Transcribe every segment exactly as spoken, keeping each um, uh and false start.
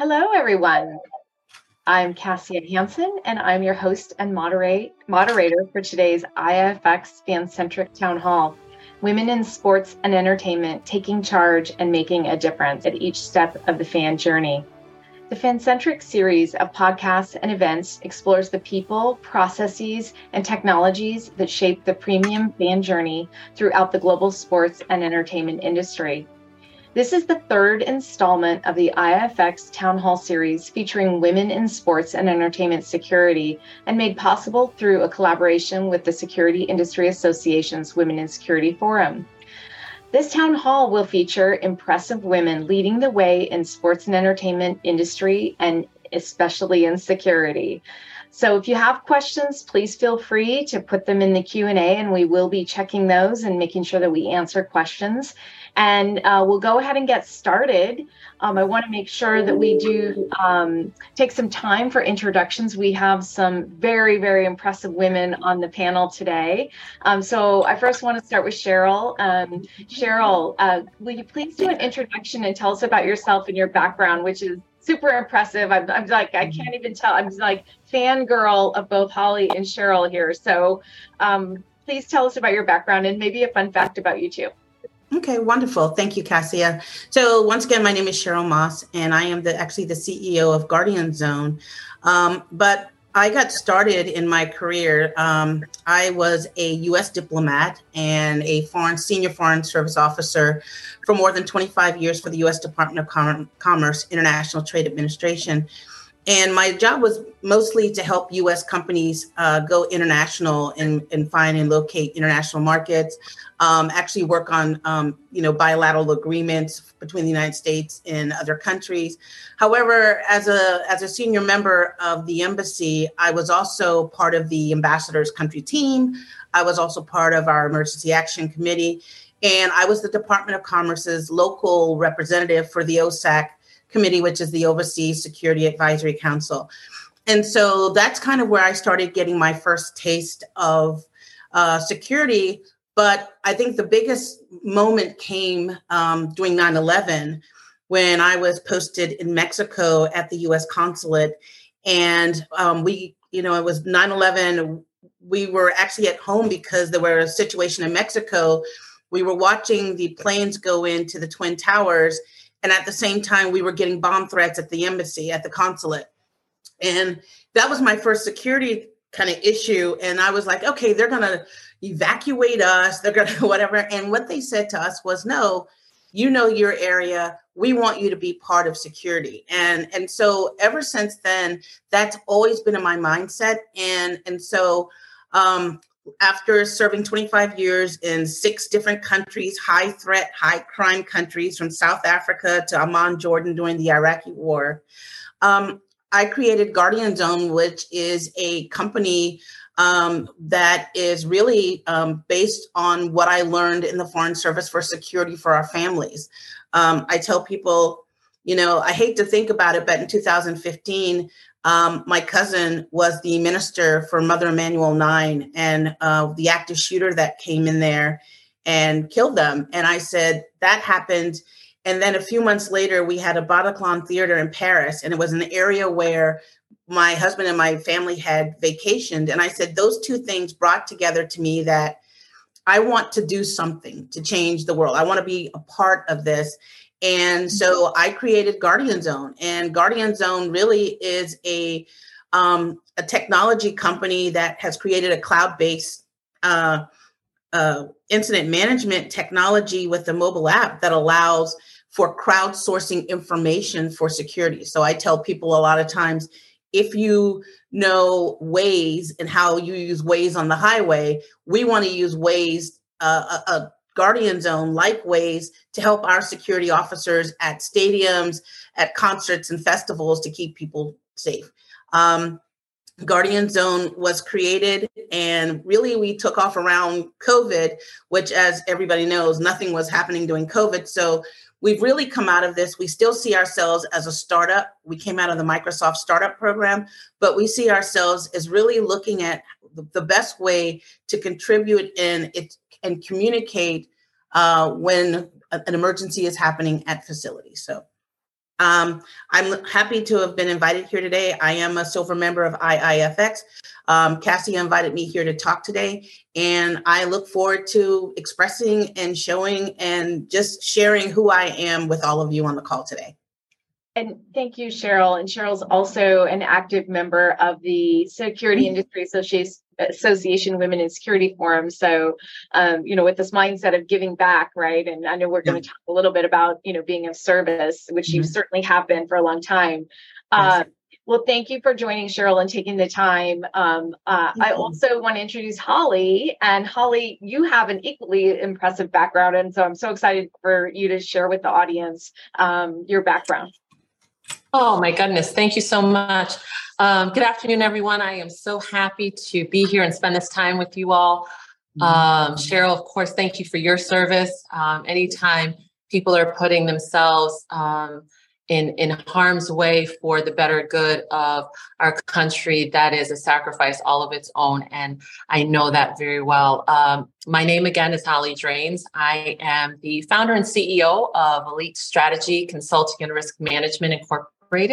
Hello, everyone. I'm Cassia Hansen, and I'm your host and moderate, moderator for today's I F X Fan-Centric Town Hall. Women in Sports and Entertainment taking charge and making a difference at each step of the fan journey. The Fan-Centric series of podcasts and events explores the people, processes, and technologies that shape the premium fan journey throughout the global sports and entertainment industry. This is the third installment of the I F X Town Hall series featuring women in sports and entertainment security, and made possible through a collaboration with the Security Industry Association's Women in Security Forum. This town hall will feature impressive women leading the way in sports and entertainment industry, and especially in security. So if you have questions, please feel free to put them in the Q and A, and we will be checking those and making sure that we answer questions. And uh, we'll go ahead and get started. Um, I want to make sure that we do um, take some time for introductions. We have some very, very impressive women on the panel today. Um, so I first want to start with Cheryl. Um, Cheryl, uh, will you please do an introduction and tell us about yourself and your background, which is super impressive. I'm, I'm like, I can't even tell. I'm like fangirl of both Holly and Cheryl here. So um, please tell us about your background and maybe a fun fact about you too. Okay, wonderful. Thank you, Cassia. So once again, my name is Cheryl Moss, and I am the actually the C E O of Guardian Zone. Um, but I got started in my career. Um, I was a U S diplomat and a foreign senior foreign service officer for more than twenty-five years for the U S Department of Com- Commerce, International Trade Administration. And my job was mostly to help U S companies uh, go international and, and find and locate international markets, um, actually work on, um, you know, bilateral agreements between the United States and other countries. However, as a as a senior member of the embassy, I was also part of the ambassador's country team. I was also part of our emergency action committee, and I was the Department of Commerce's local representative for the O S A C committee, which is the Overseas Security Advisory Council. And so that's kind of where I started getting my first taste of uh, security. But I think the biggest moment came um, during nine eleven, when I was posted in Mexico at the U S consulate. And um, we, you know, it was nine eleven. We were actually at home because there were a situation in Mexico. We were watching the planes go into the Twin Towers. And at the same time, we were getting bomb threats at the embassy, at the consulate. And that was my first security kind of issue. And I was like, okay, they're going to evacuate us. They're going to whatever. And what they said to us was, no, you know your area. We want you to be part of security. And, and so ever since then, that's always been in my mindset. And, and so um, after serving twenty-five years in six different countries, high threat, high crime countries, from South Africa to Amman, Jordan, during the Iraqi war, um, I created Guardian Zone, which is a company um, that is really um, based on what I learned in the Foreign Service for security for our families. Um, I tell people, you know, I hate to think about it, but in two thousand fifteen, Um, my cousin was the minister for Mother Emanuel nine, and uh, the active shooter that came in there and killed them. And I said, that happened. And then a few months later, we had a Bataclan theater in Paris, and it was an area where my husband and my family had vacationed. And I said, those two things brought together to me that I want to do something to change the world. I want to be a part of this. And so I created Guardian Zone, and Guardian Zone really is a um, a technology company that has created a cloud-based uh, uh, incident management technology with a mobile app that allows for crowdsourcing information for security. So I tell people a lot of times, if you know Waze and how you use Waze on the highway, we want to use Waze, uh, a, a Guardian Zone like Waze, to help our security officers at stadiums, at concerts and festivals, to keep people safe. Um, Guardian Zone was created, and really we took off around COVID, which, as everybody knows, nothing was happening during COVID. So we've really come out of this. We still see ourselves as a startup. We came out of the Microsoft startup program, but we see ourselves as really looking at the best way to contribute in it and communicate uh, when an emergency is happening at facilities. So Um, I'm happy to have been invited here today. I am a silver member of I I F X. Um, Cassie invited me here to talk today, and I look forward to expressing and showing and just sharing who I am with all of you on the call today. And thank you, Cheryl. And Cheryl's also an active member of the Security Industry Association, Association Women in Security Forum. So, um, you know, with this mindset of giving back, right? And I know we're going to talk a little bit about, you know, being of service, which mm-hmm. you certainly have been for a long time. Uh, well, thank you for joining, Cheryl, and taking the time. Um, uh, I also want to introduce Holly. And Holly, you have an equally impressive background. And so I'm so excited for you to share with the audience um, your background. Oh, my goodness. Thank you so much. Um, good afternoon, everyone. I am so happy to be here and spend this time with you all. Um, Cheryl, of course, thank you for your service. Um, anytime people are putting themselves um, in, in harm's way for the better good of our country, that is a sacrifice all of its own. And I know that very well. Um, my name again is Holly Drains. I am the founder and C E O of Elite Strategy Consulting and Risk Management Incorporated.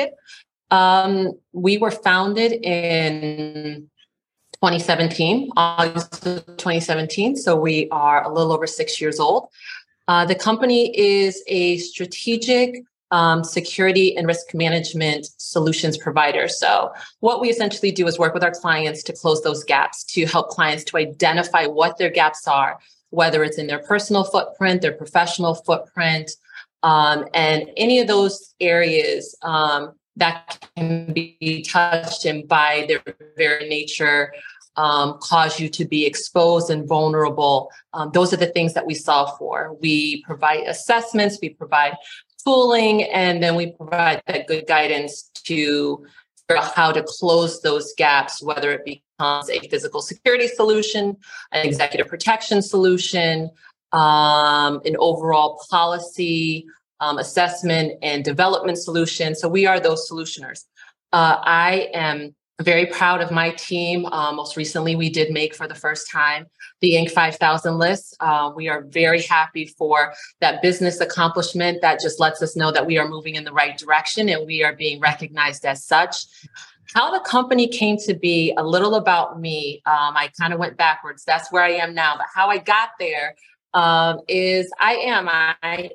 Um, we were founded in twenty seventeen, August of twenty seventeen. So we are a little over six years old. Uh, the company is a strategic um, security and risk management solutions provider. So what we essentially do is work with our clients to close those gaps, to help clients to identify what their gaps are, whether it's in their personal footprint, their professional footprint, Um, and any of those areas um, that can be touched and by their very nature um, cause you to be exposed and vulnerable. Um, those are the things that we solve for. We provide assessments, we provide tooling, and then we provide that good guidance to figure out how to close those gaps, whether it becomes a physical security solution, an executive protection solution, um, an overall policy um, assessment and development solution. So we are those solutioners. Uh, I am very proud of my team. Uh, most recently, we did make for the first time the Inc five thousand list. Uh, we are very happy for that business accomplishment. That just lets us know that we are moving in the right direction and we are being recognized as such. How the company came to be, a little about me. Um, I kind of went backwards. That's where I am now. But how I got there um, is I am. I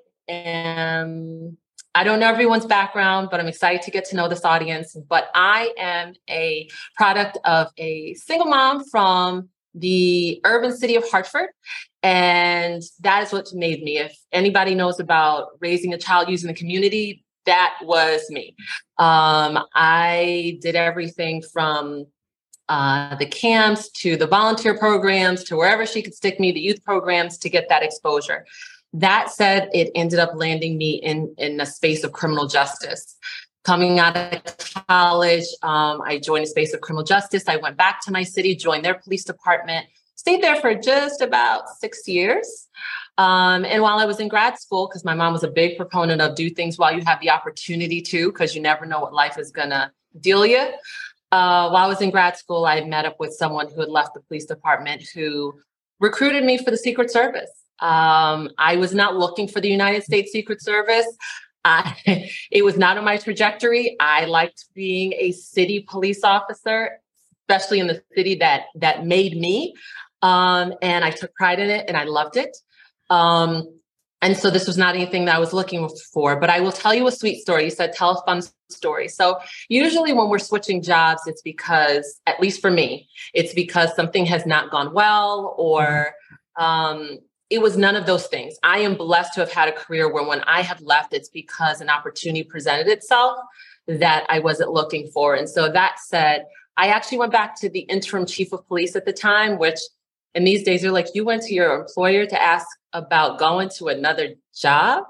am. I don't know everyone's background, but I'm excited to get to know this audience. But I am a product of a single mom from the urban city of Hartford. And that is what made me. If anybody knows about raising a child using the community, that was me. Um, I did everything from uh, the camps to the volunteer programs to wherever she could stick me, the youth programs, to get that exposure. That said, it ended up landing me in, in a space of criminal justice. Coming out of college, um, I joined a space of criminal justice. I went back to my city, joined their police department, stayed there for just about six years. Um, and while I was in grad school, because my mom was a big proponent of do things while you have the opportunity to, because you never know what life is going to deal you. Uh, while I was in grad school, I met up with someone who had left the police department who recruited me for the Secret Service. Um, I was not looking for the United States Secret Service. I, it was not on my trajectory. I liked being a city police officer, especially in the city that that made me. Um, and I took pride in it and I loved it. Um, and so this was not anything that I was looking for, but I will tell you a sweet story. You said, tell a fun story. So usually when we're switching jobs, it's because, at least for me, it's because something has not gone well or, um, it was none of those things. I am blessed to have had a career where when I have left, it's because an opportunity presented itself that I wasn't looking for. And so that said, I actually went back to the interim chief of police at the time, which in these days, they're like, you went to your employer to ask about going to another job?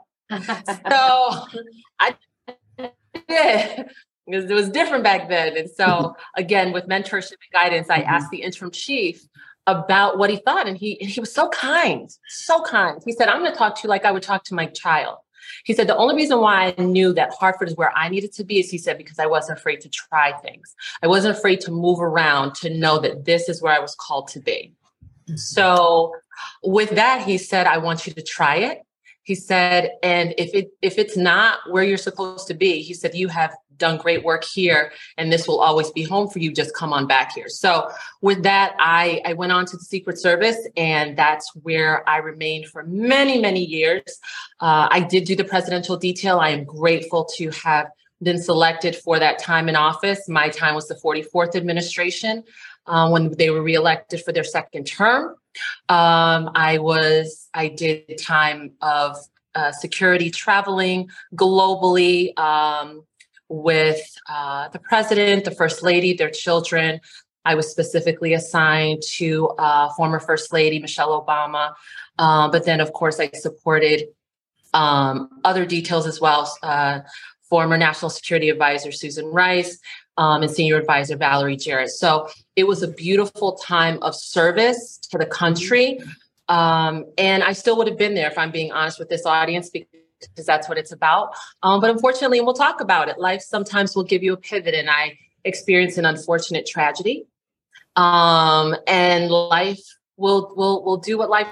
So I did, because it was different back then. And so again, with mentorship and guidance, I asked the interim chief about what he thought. And he, he was so kind, so kind. He said, I'm going to talk to you like I would talk to my child. He said, the only reason why I knew that Hartford is where I needed to be is, he said, because I wasn't afraid to try things. I wasn't afraid to move around, to know that this is where I was called to be. So with that, he said, I want you to try it. He said, and if it if it's not where you're supposed to be, he said, you have done great work here, and this will always be home for you. Just come on back here. So with that, I, I went on to the Secret Service, and that's where I remained for many, many years. Uh, I did do the presidential detail. I am grateful to have been selected for that time in office. My time was the forty-fourth administration uh, when they were reelected for their second term. Um, I was, I did time of uh, security traveling globally um, with uh, the president, the first lady, their children. I was specifically assigned to uh, former First Lady Michelle Obama. Uh, but then, of course, I supported um, other details as well. Uh, former National Security Advisor Susan Rice um, and Senior Advisor Valerie Jarrett. So it was a beautiful time of service to the country. Um, and I still would have been there if I'm being honest with this audience, because that's what it's about. Um, but unfortunately, and we'll talk about it, life sometimes will give you a pivot, and I experienced an unfortunate tragedy. Um, and life will will will do what life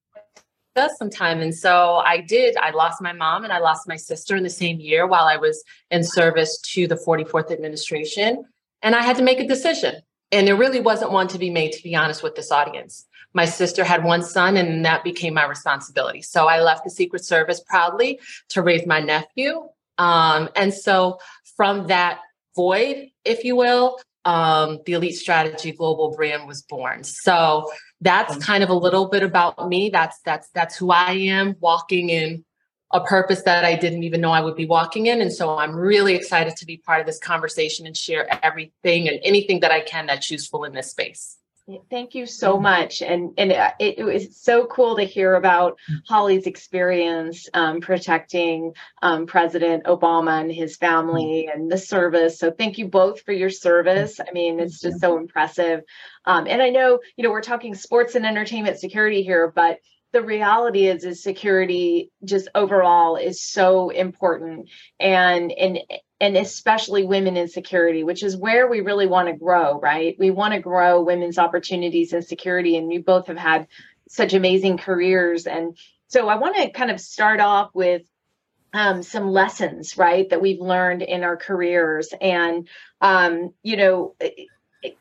does sometime. And so I did. I lost my mom and I lost my sister in the same year while I was in service to the forty-fourth administration. And I had to make a decision. And there really wasn't one to be made, to be honest with this audience. My sister had one son, and that became my responsibility. So I left the Secret Service proudly to raise my nephew. Um, and so from that void, if you will, um, the Elite Strategy Global brand was born. So that's kind of a little bit about me. That's that's that's who I am, walking in a purpose that I didn't even know I would be walking in. And so I'm really excited to be part of this conversation and share everything and anything that I can that's useful in this space. Thank you so much. And and it, it was so cool to hear about Holly's experience um, protecting um, President Obama and his family and the service. So thank you both for your service. I mean, it's just so impressive. Um, and I know, you know, we're talking sports and entertainment security here, but the reality is, is security just overall is so important, and and and especially women in security, which is where we really want to grow, right? We want to grow women's opportunities in security, and you both have had such amazing careers. And so I want to kind of start off with um, some lessons, right, that we've learned in our careers, and um, you know. It, it,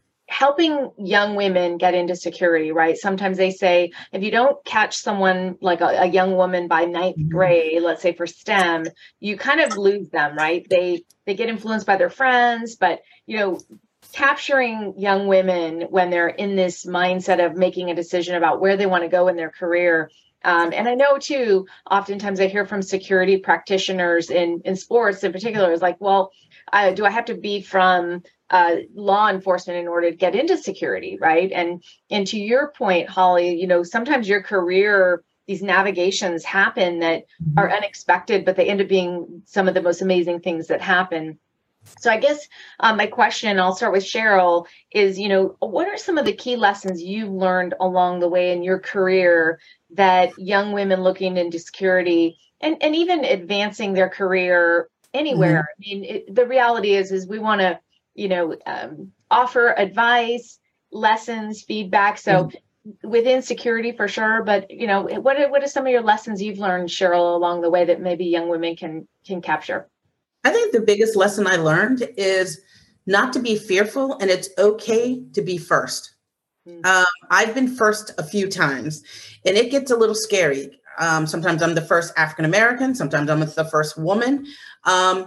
helping young women get into security, right? Sometimes they say, if you don't catch someone like a, a young woman by ninth grade, let's say for STEM, you kind of lose them, right? They they get influenced by their friends, but, you know, capturing young women when they're in this mindset of making a decision about where they want to go in their career. Um, and I know, too, oftentimes I hear from security practitioners in, in sports in particular, is like, well, uh, do I have to be from uh, law enforcement in order to get into security, right? And and to your point, Holly, you know, sometimes your career, these navigations happen that are unexpected, but they end up being some of the most amazing things that happen. So I guess um, my question, I'll start with Cheryl, is, you know, what are some of the key lessons you've learned along the way in your career that young women looking into security and, and even advancing their career anywhere? Mm-hmm. I mean, it, the reality is, is we want to, you know, um, offer advice, lessons, feedback. So mm-hmm. within security for sure, but, you know, what are, what are some of your lessons you've learned, Cheryl, along the way that maybe young women can can capture? I think the biggest lesson I learned is not to be fearful, and it's okay to be first. Mm-hmm. Um, I've been first a few times, and it gets a little scary. Um, sometimes I'm the first African-American, sometimes I'm the first woman. Um,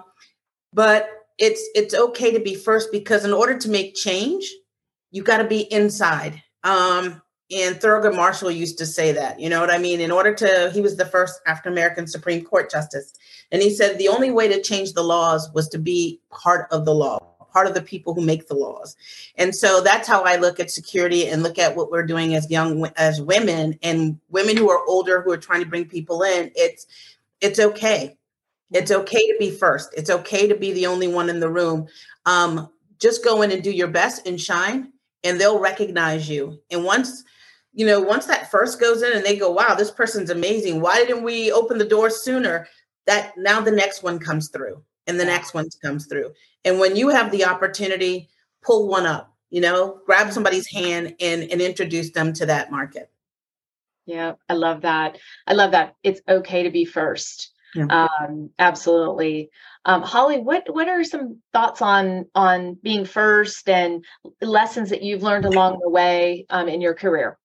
but it's it's okay to be first, because in order to make change, you got to be inside. Um, and Thurgood Marshall used to say that, you know what I mean? In order to, he was the first African-American Supreme Court justice. And he said the only way to change the laws was to be part of the law, part of the people who make the laws. And so that's how I look at security and look at what we're doing as young, as women and women who are older, who are trying to bring people in. It's, it's okay. It's okay to be first. It's okay to be the only one in the room. Um, just go in and do your best and shine, and they'll recognize you. And once, you know, once that first goes in and they go, wow, this person's amazing. Why didn't we open the door sooner? That now the next one comes through, and the next one comes through. And when you have the opportunity, pull one up, you know, grab somebody's hand and, and introduce them to that market. Yeah, I love that. I love that. It's okay to be first. Yeah. Um, absolutely. Um, Holly, what what are some thoughts on on being first and lessons that you've learned along the way um, in your career?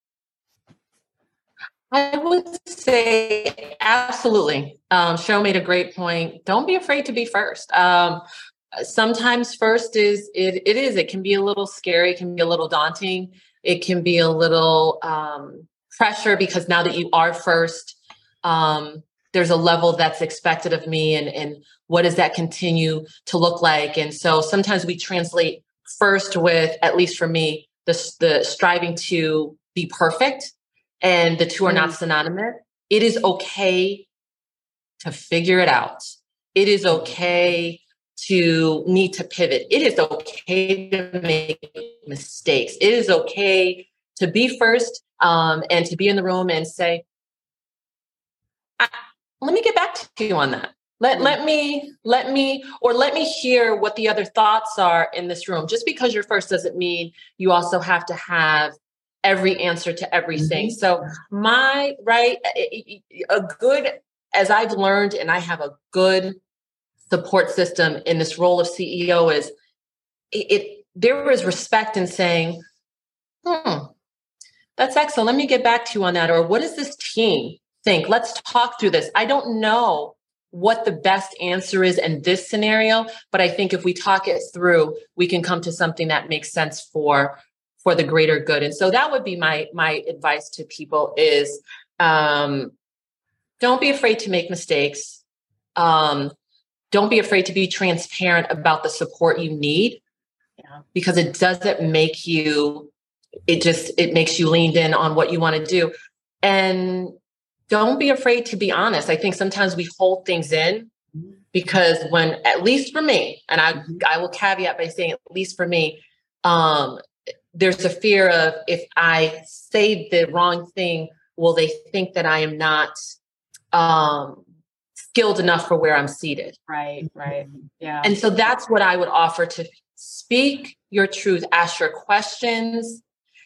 I would say absolutely. Um, Cheryl made a great point. Don't be afraid to be first. Um, sometimes first is it, it is it can be a little scary, it can be a little daunting, it can be a little um, pressure because now that you are first, um, there's a level that's expected of me, and and what does that continue to look like? And so sometimes we translate first with, at least for me, the the striving to be perfect, and the two are not synonymous. It is okay to figure it out. It is okay to need to pivot. It is okay to make mistakes. It is okay to be first um, and to be in the room and say, I, let me get back to you on that. Let, let me, let me, or let me hear what the other thoughts are in this room. Just because you're first doesn't mean you also have to have every answer to everything. Mm-hmm. So my, right, a good, as I've learned, and I have a good support system in this role of C E O, is it, it there is respect in saying, hmm, that's excellent. Let me get back to you on that. Or what does this team think? Let's talk through this. I don't know what the best answer is in this scenario, but I think if we talk it through, we can come to something that makes sense for for the greater good. And so that would be my my advice to people is um, don't be afraid to make mistakes. Um, don't be afraid to be transparent about the support you need, yeah. because it doesn't make you, it just, it makes you leaned in on what you want to do. And don't be afraid to be honest. I think sometimes we hold things in because when, at least for me, and I, I will caveat by saying, at least for me, um, there's a fear of, if I say the wrong thing, will they think that I am not um, skilled enough for where I'm seated? Right, right. Yeah. And so that's what I would offer: to speak your truth, ask your questions,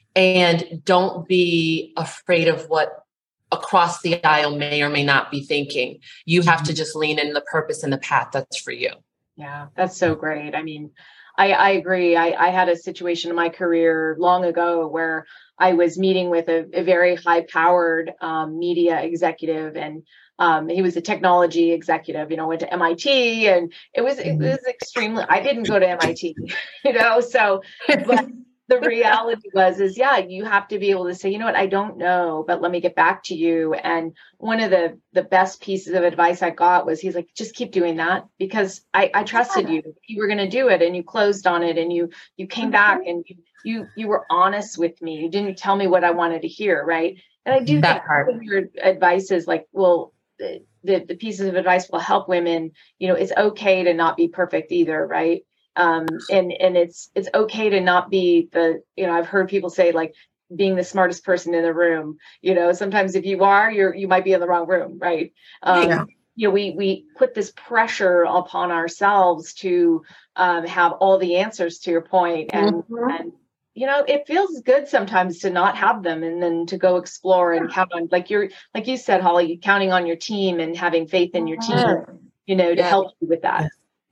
and don't be afraid of what across the aisle may or may not be thinking. You have to just lean in the purpose and the path that's for you. Yeah, that's so great. I mean, I, I agree. I, I had a situation in my career long ago where I was meeting with a, a very high-powered um, media executive, and um, he was a technology executive. You know, went to M I T, and it was it was extremely. I didn't go to M I T, you know, so but. The reality was, is yeah, you have to be able to say, you know what, I don't know, but let me get back to you. And one of the the best pieces of advice I got was, he's like, just keep doing that, because I, I trusted you. You were going to do it, and you closed on it, and you you came back, and you you you were honest with me. You didn't tell me what I wanted to hear, right? And I do that think part. Your advice is like, well, the, the the pieces of advice will help women. You know, it's okay to not be perfect either, right? Um, and, and it's, it's okay to not be the, you know, I've heard people say, like, being the smartest person in the room. You know, sometimes if you are, you're, you might be in the wrong room. Right. Um, yeah. You know, we, we put this pressure upon ourselves to, um, have all the answers, to your point. And, mm-hmm. and, you know, it feels good sometimes to not have them, and then to go explore and count on, like you're, like you said, Holly, counting on your team and having faith in your team, you know, to yes. help you with that.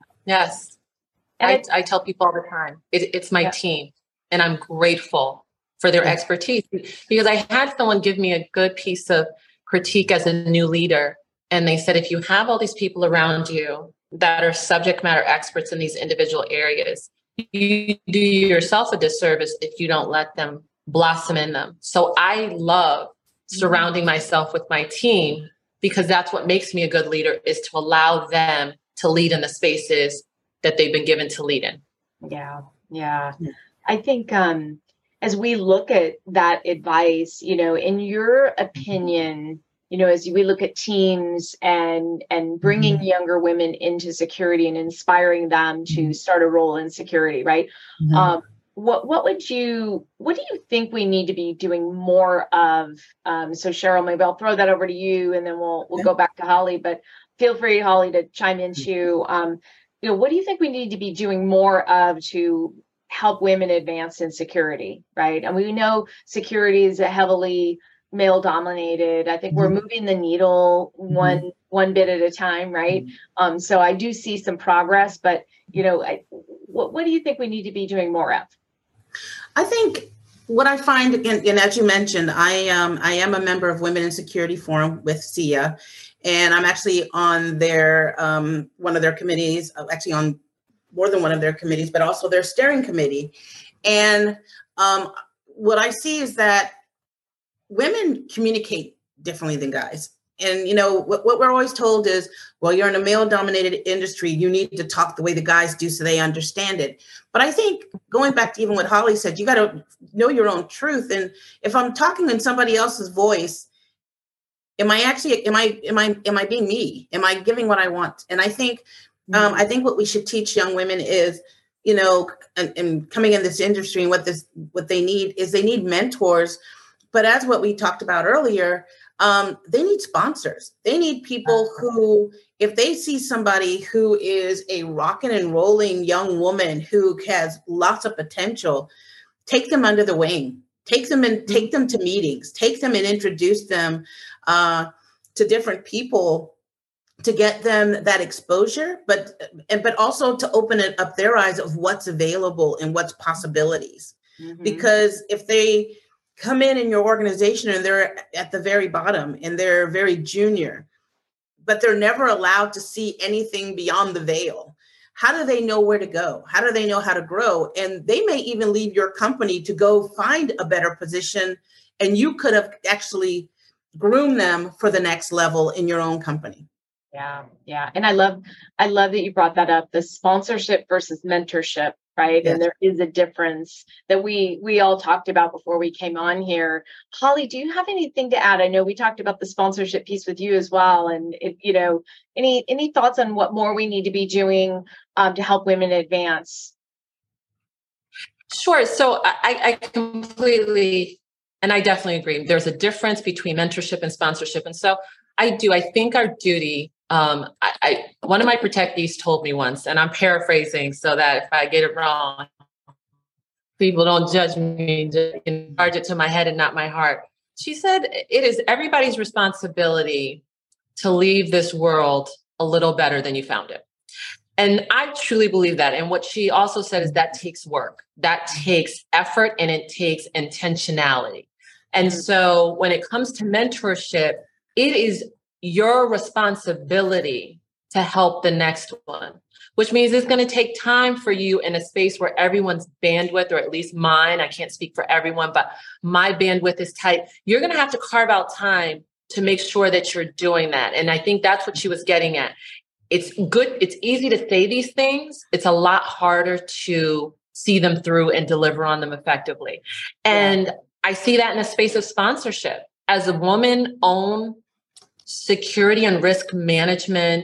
Yes. I, I tell people all the time, it, it's my yeah. team, and I'm grateful for their yeah. expertise, because I had someone give me a good piece of critique as a new leader. And they said, if you have all these people around you that are subject matter experts in these individual areas, you do yourself a disservice if you don't let them blossom in them. So I love surrounding myself with my team, because that's what makes me a good leader, is to allow them to lead in the spaces that they've been given to lead in. Yeah. Yeah. I think, um, as we look at that advice, you know, in your opinion, you know, as we look at teams and, and bringing mm-hmm. younger women into security and inspiring them to mm-hmm. start a role in security, right? Mm-hmm. Um, what, what would you, what do you think we need to be doing more of? Um, so Cheryl, maybe I'll throw that over to you, and then we'll, we'll go back to Holly, but feel free, Holly, to chime in too. Um, You know, what do you think we need to be doing more of to help women advance in security, right? And we know security is a heavily male dominated. I think mm-hmm. we're moving the needle one mm-hmm. one bit at a time, right? Mm-hmm. Um, so I do see some progress, but you know, I, what what do you think we need to be doing more of? I think what I find, and, and as you mentioned, I um I am a member of Women in Security Forum with S I A, and I'm actually on their um one of their committees, actually on more than one of their committees, but also their steering committee. And um, what I see is that women communicate differently than guys. And, you know, what, what we're always told is, well, you're in a male dominated industry. You need to talk the way the guys do so they understand it. But I think going back to even what Holly said, you got to know your own truth. And if I'm talking in somebody else's voice, am I actually, am I, am I, am I being me? Am I giving what I want? And I think, um, I think what we should teach young women is, you know, and, and coming in this industry and what this, what they need is they need mentors. But as what we talked about earlier, um, they need sponsors. They need people who, if they see somebody who is a rocking and rolling young woman who has lots of potential, take them under the wing, take them and take them to meetings, take them and introduce them uh, to different people to get them that exposure, but and but also to open it up their eyes of what's available and what's possibilities. Mm-hmm. Because if they come in in your organization and they're at the very bottom and they're very junior, but they're never allowed to see anything beyond the veil, how do they know where to go? How do they know how to grow? And they may even leave your company to go find a better position, and you could have actually groomed them for the next level in your own company. Yeah, yeah. And I love, I love that you brought that up, the sponsorship versus mentorship, right? Yes. And there is a difference that we we all talked about before we came on here. Holly, do you have anything to add? I know we talked about the sponsorship piece with you as well. And, it, you know, any any thoughts on what more we need to be doing um, to help women advance? Sure. So I, I completely, and I definitely agree. There's a difference between mentorship and sponsorship. And so I do, I think our duty, Um, I, I, one of my protectees told me once, and I'm paraphrasing so that if I get it wrong, people don't judge me, just charge it to my head and not my heart. She said, it is everybody's responsibility to leave this world a little better than you found it. And I truly believe that. And what she also said is that takes work, that takes effort, and it takes intentionality. And mm-hmm. so when it comes to mentorship, it is your responsibility to help the next one, which means it's going to take time for you in a space where everyone's bandwidth, or at least mine, I can't speak for everyone, but my bandwidth is tight. You're going to have to carve out time to make sure that you're doing that. And I think that's what she was getting at. It's good. It's easy to say these things. It's a lot harder to see them through and deliver on them effectively. And yeah. I see that in a space of sponsorship. As a woman-owned security and risk management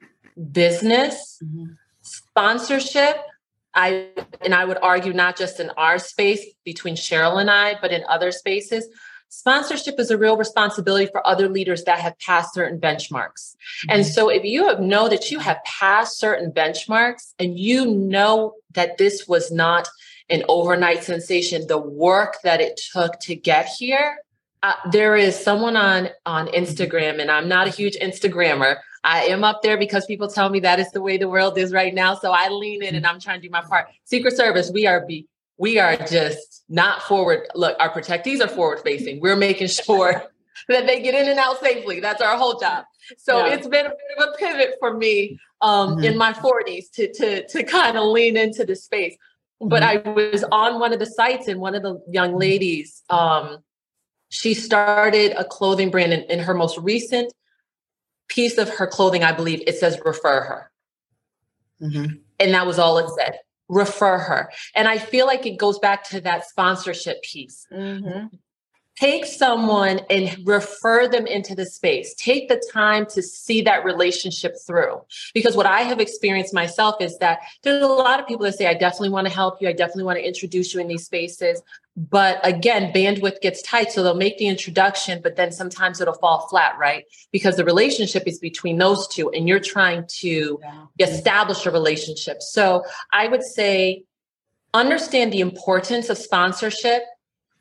business, mm-hmm. sponsorship, I and I would argue not just in our space between Cheryl and I, but in other spaces, sponsorship is a real responsibility for other leaders that have passed certain benchmarks. Mm-hmm. And so if you have know that you have passed certain benchmarks and you know that this was not an overnight sensation, the work that it took to get here, Uh, there is someone on, on Instagram, and I'm not a huge Instagrammer. I am up there because people tell me that is the way the world is right now. So I lean in and I'm trying to do my part. Secret Service, we are be, we are just not forward. Look, our protectees are forward facing. We're making sure that they get in and out safely. That's our whole job. So yeah. It's been a bit of a pivot for me um, mm-hmm. in my forties to, to, to kind of lean into the space. But mm-hmm. I was on one of the sites, and one of the young ladies, um, she started a clothing brand, and in her most recent piece of her clothing, I believe it says refer her. Mm-hmm. And that was all it said, refer her. And I feel like it goes back to that sponsorship piece. Mm-hmm. Take someone and refer them into the space. Take the time to see that relationship through. Because what I have experienced myself is that there's a lot of people that say, I definitely want to help you. I definitely want to introduce you in these spaces. But again, bandwidth gets tight. So they'll make the introduction, but then sometimes it'll fall flat, right? Because the relationship is between those two and you're trying to yeah. establish a relationship. So I would say, understand the importance of sponsorship,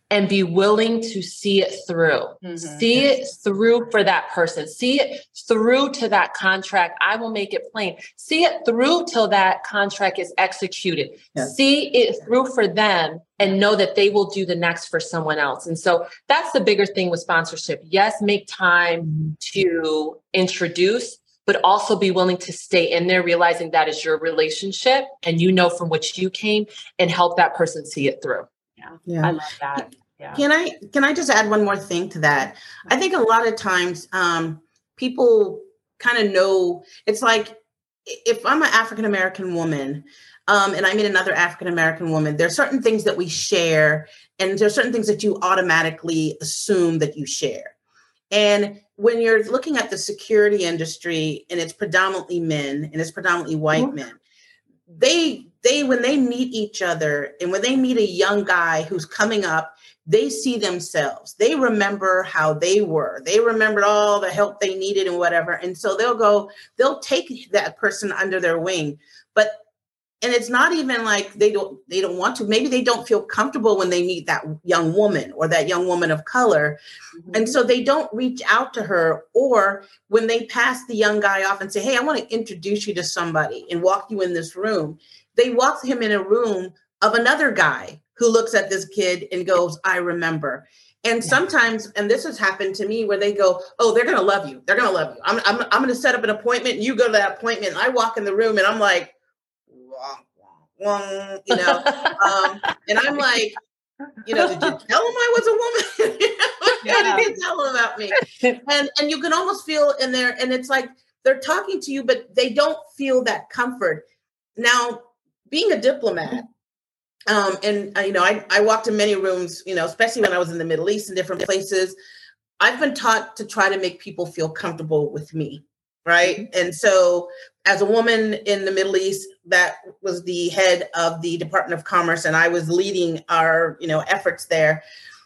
and be willing to see it through. Mm-hmm. See it through for that person. See it through to that contract. I will make it plain. See it through till that contract is executed. Yes. See it through for them and know that they will do the next for someone else. And so that's the bigger thing with sponsorship. Yes, make time to introduce, but also be willing to stay in there, realizing that is your relationship and you know from which you came, and help that person see it through. Yeah, yeah. I love that. Yeah. Can I can I just add one more thing to that? I think a lot of times um, people kind of know, it's like, if I'm an African American woman um, and I meet another African American woman, there's certain things that we share, and there's certain things that you automatically assume that you share. And when you're looking at the security industry and it's predominantly men and it's predominantly white mm-hmm. men, they they when they meet each other and when they meet a young guy who's coming up, they see themselves. They remember how they were. They remembered all the help they needed and whatever. And so they'll go, they'll take that person under their wing. But and it's not even like they don't they don't want to. Maybe they don't feel comfortable when they meet that young woman or that young woman of color. Mm-hmm. And so they don't reach out to her. Or when they pass the young guy off and say, hey, I want to introduce you to somebody and walk you in this room, they walk him in a room of another guy who looks at this kid and goes, I remember. And sometimes, and this has happened to me, where they go, oh, they're going to love you. They're going to love you. I'm, I'm, I'm going to set up an appointment. And you go to that appointment. And I walk in the room and I'm like, you know, um, and I'm like, you know, did you tell him I was a woman? Yeah. How did you tell him about me? And and you can almost feel in there, and it's like they're talking to you, but they don't feel that comfort. Now, being a diplomat, um, and uh, you know, I, I walked in many rooms, you know, especially when I was in the Middle East and different places. I've been taught to try to make people feel comfortable with me. Right. And so as a woman in the Middle East, that was the head of the Department of Commerce, and I was leading our, you know, efforts there.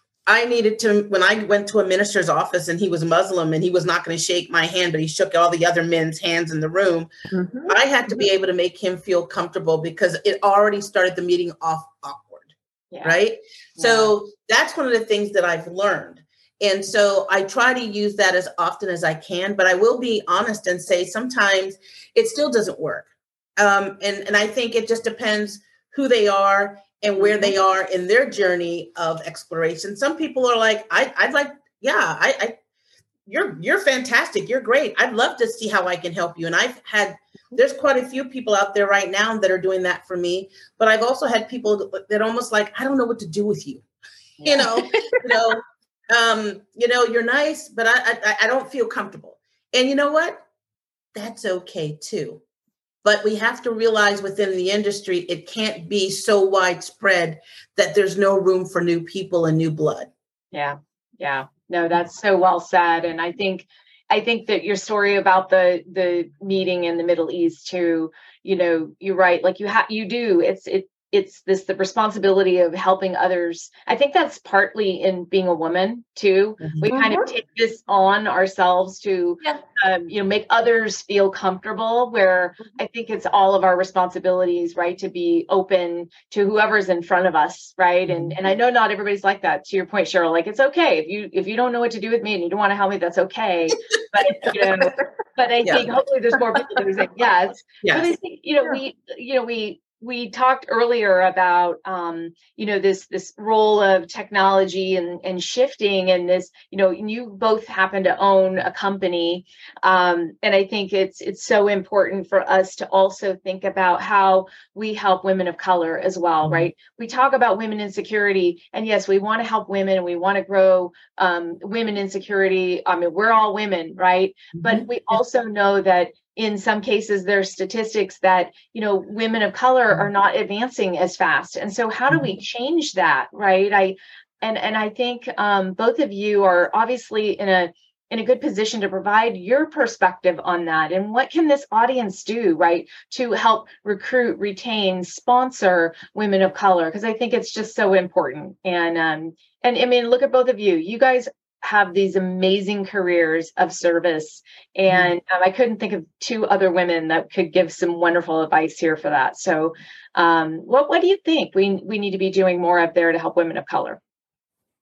I needed to, when I went to a minister's office and he was Muslim and he was not going to shake my hand, but he shook all the other men's hands in the room. Mm-hmm. I had to be able to make him feel comfortable because it already started the meeting off awkward. Yeah. Right. Yeah. So that's one of the things that I've learned. And so I try to use that as often as I can, but I will be honest and say sometimes it still doesn't work. Um, and, and I think it just depends who they are and where they are in their journey of exploration. Some people are like, I, I'd like, yeah, I, I, you're, you're fantastic. You're great. I'd love to see how I can help you. And I've had, there's quite a few people out there right now that are doing that for me, but I've also had people that almost like, I don't know what to do with you. Yeah. You know, you know, Um, you know, you're nice, but I, I I don't feel comfortable. And you know what? That's okay too. But we have to realize within the industry, it can't be so widespread that there's no room for new people and new blood. Yeah. Yeah. No, that's so well said. And I think I think that your story about the the meeting in the Middle East too, you know, you're right. Like you have you do. It's it It's this the responsibility of helping others. I think that's partly in being a woman too. Mm-hmm. We kind of take this on ourselves to, yeah. um, you know, make others feel comfortable. Where I think it's all of our responsibilities, right, to be open to whoever's in front of us, right. Mm-hmm. And and I know not everybody's like that. To your point, Cheryl, like it's okay if you if you don't know what to do with me and you don't want to help me, that's okay. But you know, but I yeah. think hopefully there's more people who say yes. yes. But I think you know yeah. we you know we. We talked earlier about, um, you know, this this role of technology and, and shifting and this, you know, you both happen to own a company. Um, and I think it's it's so important for us to also think about how we help women of color as well, right? We talk about women in security, and yes, we want to help women and we want to grow um, women in security. I mean, we're all women, right? Mm-hmm. But we also know that in some cases, there's statistics that, you know, women of color are not advancing as fast. And so how do we change that? Right. I and and I think um, both of you are obviously in a in a good position to provide your perspective on that. And what can this audience do, right, to help recruit, retain, sponsor women of color? Because I think it's just so important. And um, and I mean, look at both of you. You guys have these amazing careers of service. And um, I couldn't think of two other women that could give some wonderful advice here for that. So um, what, what do you think we, we need to be doing more up there to help women of color?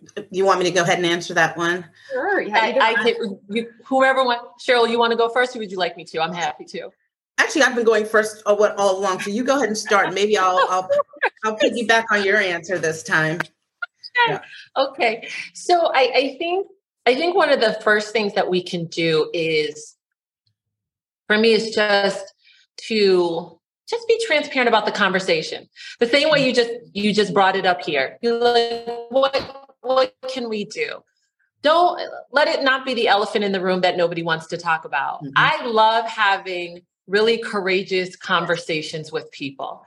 You want me to go ahead and answer that one? Sure. Yeah, I, I can, you, whoever want, Cheryl, you want to go first or would you like me to? I'm happy to. Actually, I've been going first all, all along, so you go ahead and start. Maybe I'll I'll I'll piggyback on your answer this time. Okay. Yeah. Okay. So I, I think I think one of the first things that we can do is, for me, is just to just be transparent about the conversation. The same way you just you just brought it up here. You're like, what what can we do? Don't let it not be the elephant in the room that nobody wants to talk about. Mm-hmm. I love having really courageous conversations with people.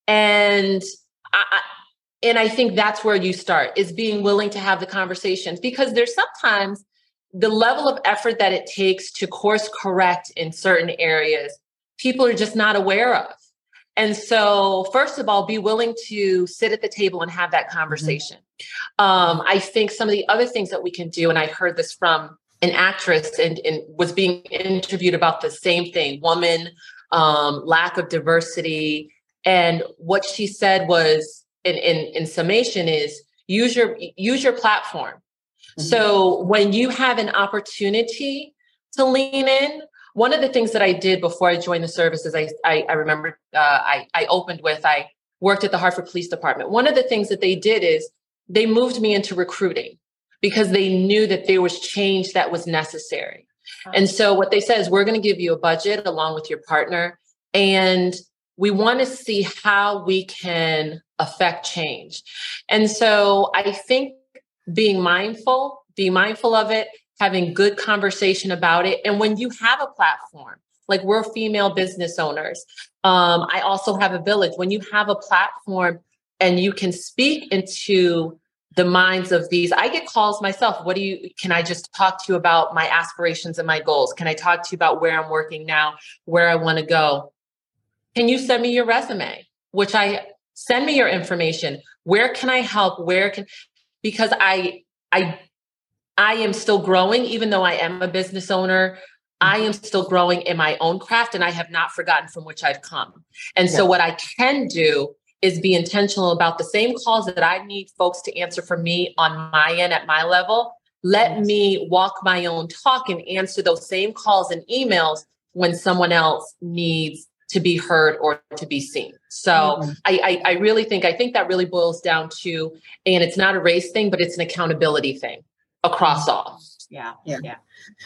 And I, and I think that's where you start, is being willing to have the conversations, because there's sometimes the level of effort that it takes to course correct in certain areas, people are just not aware of. And so, first of all, be willing to sit at the table and have that conversation. Mm-hmm. Um, I think some of the other things that we can do, and I heard this from an actress and, and was being interviewed about the same thing, woman, um, lack of diversity. And what she said was, in, in, in summation, is use your, use your platform. Mm-hmm. So when you have an opportunity to lean in, one of the things that I did before I joined the service is I, I, I remember uh, I, I opened with, I worked at the Hartford Police Department. One of the things that they did is they moved me into recruiting, because they knew that there was change that was necessary. Wow. And so what they said is, we're going to give you a budget along with your partner, and we want to see how we can affect change. And so I think being mindful, being mindful of it, having good conversation about it. And when you have a platform, like we're female business owners, um, I also have a village. When you have a platform and you can speak into the minds of these, I get calls myself. What do you, can I just talk to you about my aspirations and my goals? Can I talk to you about where I'm working now, where I want to go? Can you send me your resume? Which I send me your information. Where can I help? Where can, because I, I, I am still growing, even though I am a business owner. I am still growing in my own craft, and I have not forgotten from which I've come. And yes. So what I can do is be intentional about the same calls that I need folks to answer for me on my end at my level. Let yes. me walk my own talk and answer those same calls and emails when someone else needs to be heard or to be seen. So mm-hmm. I, I, I really think, I think that really boils down to, and it's not a race thing, but it's an accountability thing across all. Yeah. Yeah. Yeah.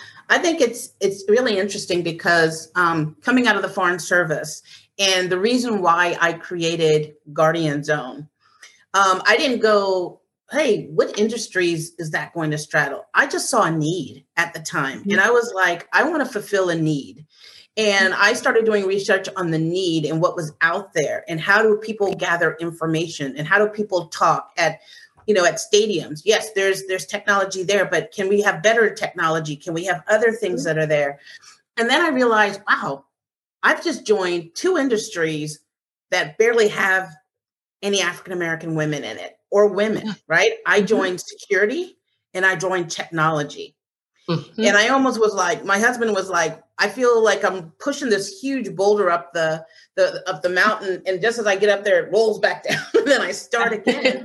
I think it's, it's really interesting because um, coming out of the Foreign Service, and the reason why I created Guardian Zone, um, I didn't go, hey, what industries is that going to straddle? I just saw a need at the time. Mm-hmm. And I was like, I want to fulfill a need. And I started doing research on the need and what was out there, and how do people gather information, and how do people talk at, you know, at stadiums. Yes, there's there's technology there, but can we have better technology? Can we have other things that are there? And then I realized, wow, I've just joined two industries that barely have any African-American women in it, or women, right? I joined security and I joined technology. Mm-hmm. And I almost was like, my husband was like, I feel like I'm pushing this huge boulder up the, the up the mountain. And just as I get up there, it rolls back down and then I start again.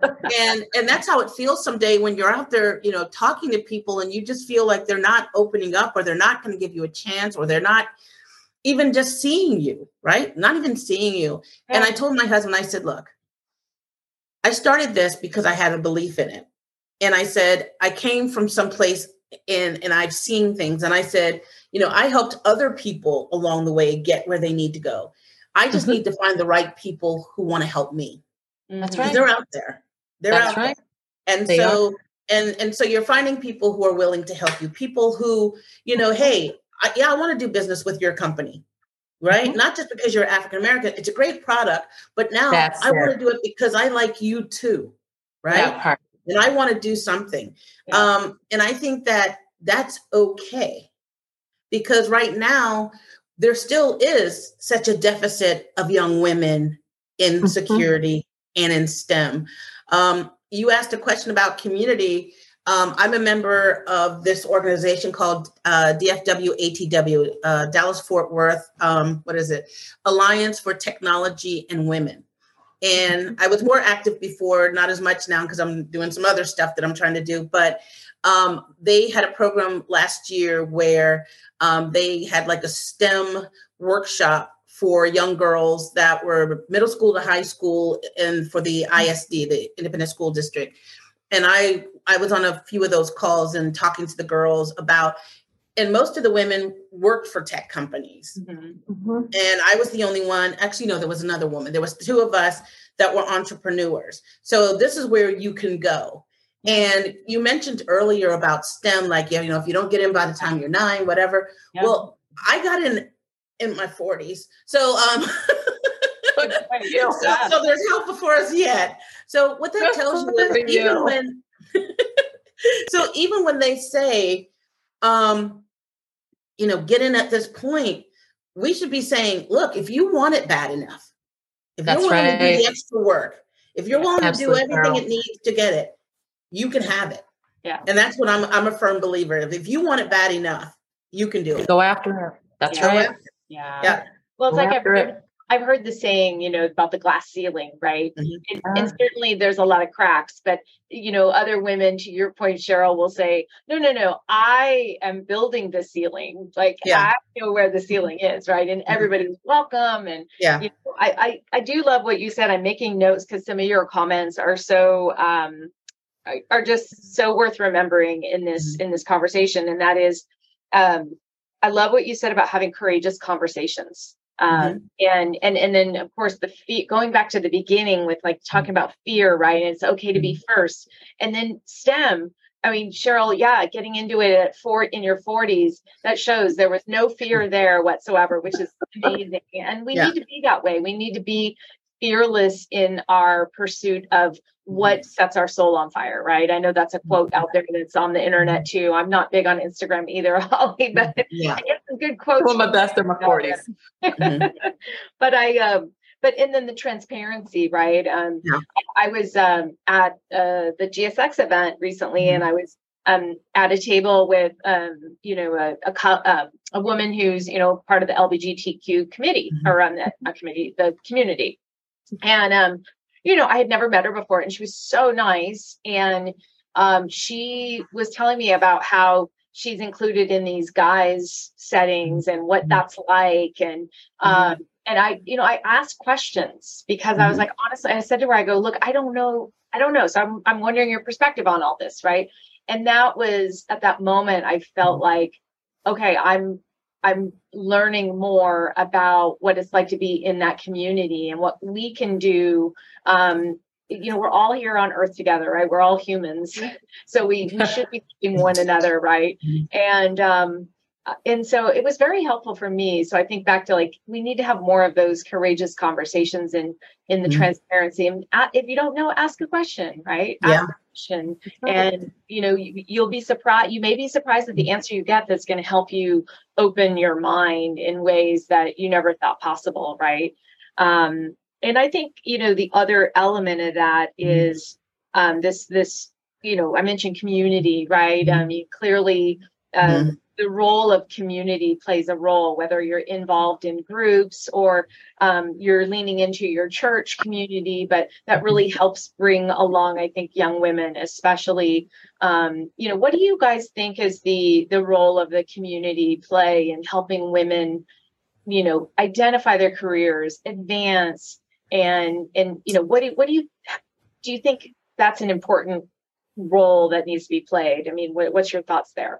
and and that's how it feels someday when you're out there, you know, talking to people and you just feel like they're not opening up, or they're not going to give you a chance, or they're not even just seeing you, right? Not even seeing you. And I told my husband, I said, look, I started this because I had a belief in it. And I said, I came from someplace and, and I've seen things. And I said, you know, I helped other people along the way get where they need to go. I just mm-hmm. need to find the right people who want to help me. That's right. They're out there. They're That's out right. there. And they so, are. and, and so you're finding people who are willing to help you, people who, you know, hey, I, yeah, I want to do business with your company, right? Mm-hmm. Not just because you're African-American. It's a great product, but now That's I it. want to do it because I like you too, right? That part. And I want to do something. Yeah. Um, and I think that that's okay, because right now there still is such a deficit of young women in mm-hmm. security and in STEM. Um, you asked a question about community. Um, I'm a member of this organization called uh, D F W A T W, uh, Dallas Fort Worth. Um, what is it? Alliance for Technology and Women. And I was more active before, not as much now because I'm doing some other stuff that I'm trying to do. But um, they had a program last year where um, they had like a STEM workshop for young girls that were middle school to high school and for the I S D, the Independent School District. And I, I was on a few of those calls and talking to the girls about, and most of the women worked for tech companies. Mm-hmm. Mm-hmm. And I was the only one, actually, no, there was another woman. There was two of us that were entrepreneurs. So this is where you can go. And you mentioned earlier about STEM, like, you know, if you don't get in by the time you're nine, whatever. Yeah. Well, I got in in my forties. So, um, so, so there's help before us yet. So what that tells you is even when, so even when they say, um, you know, get in at this point, we should be saying, look, if you want it bad enough, if That's you're willing right. to do the extra work, if you're willing Absolutely, to do everything Carol. It needs to get it, you can have it. Yeah. And that's what I'm, I'm a firm believer of. If you want it bad enough, you can do it. Go after it. That's yeah. right. Yeah. yeah. Well, it's Go like I've heard, I've heard the saying, you know, about the glass ceiling, right? Mm-hmm. And, yeah. and certainly there's a lot of cracks, but, you know, other women, to your point, Cheryl, will say, no, no, no, I am building the ceiling. Like, yeah. I know where the ceiling is, right? And everybody's welcome. And yeah. you know, I, I, I do love what you said. I'm making notes because some of your comments are so, um, are just so worth remembering in this, mm-hmm. in this conversation. And that is, um, I love what you said about having courageous conversations. Um, mm-hmm. and, and, and then of course the fe- going back to the beginning with like talking about fear, right? And it's okay to be first. And then STEM, I mean, Cheryl, yeah, getting into it at four in your forties, that shows there was no fear there whatsoever, which is amazing. And we yeah. need to be that way. We need to be fearless in our pursuit of what sets our soul on fire, right? I know that's a quote out there that's on the internet too. I'm not big on Instagram either, Holly, but yeah. I get some good quotes. One of my best in my forties. Mm-hmm. But I, um, but and then the transparency, right? Um, yeah. I, I was um, at uh, the G S X event recently, mm-hmm. and I was um, at a table with, um, you know, a a, uh, a woman who's, you know, part of the L G B T Q committee mm-hmm. or on the uh, committee, the community. And, um, you know, I had never met her before, and she was so nice. And um, she was telling me about how she's included in these guys settings and what that's like. And, um, mm-hmm. and I, you know, I asked questions because mm-hmm. I was like, honestly, I said to her, I go, look, I don't know. I don't know. So I'm, I'm wondering your perspective on all this. Right. And that was at that moment, I felt like, okay, I'm, I'm learning more about what it's like to be in that community and what we can do. Um, you know, we're all here on earth together, right? We're all humans. So we, we should be keeping one another, right? And, um, and so it was very helpful for me. So I think back to like, we need to have more of those courageous conversations and in, in the mm-hmm. transparency. And if you don't know, ask a question, right? Ask yeah. a question. And, you know, you, you'll be surprised. You may be surprised at the answer you get that's going to help you open your mind in ways that you never thought possible, right? Um, and I think, you know, the other element of that is um, this, this, you know, I mentioned community, right? Mm-hmm. I mean, clearly, um, mm-hmm. the role of community plays a role, whether you're involved in groups or um, you're leaning into your church community, but that really helps bring along, I think, young women, especially. Um, you know, what do you guys think is the the role of the community play in helping women, you know, identify their careers, advance, and and you know, what do what do you do you think that's an important role that needs to be played? I mean, what, what's your thoughts there?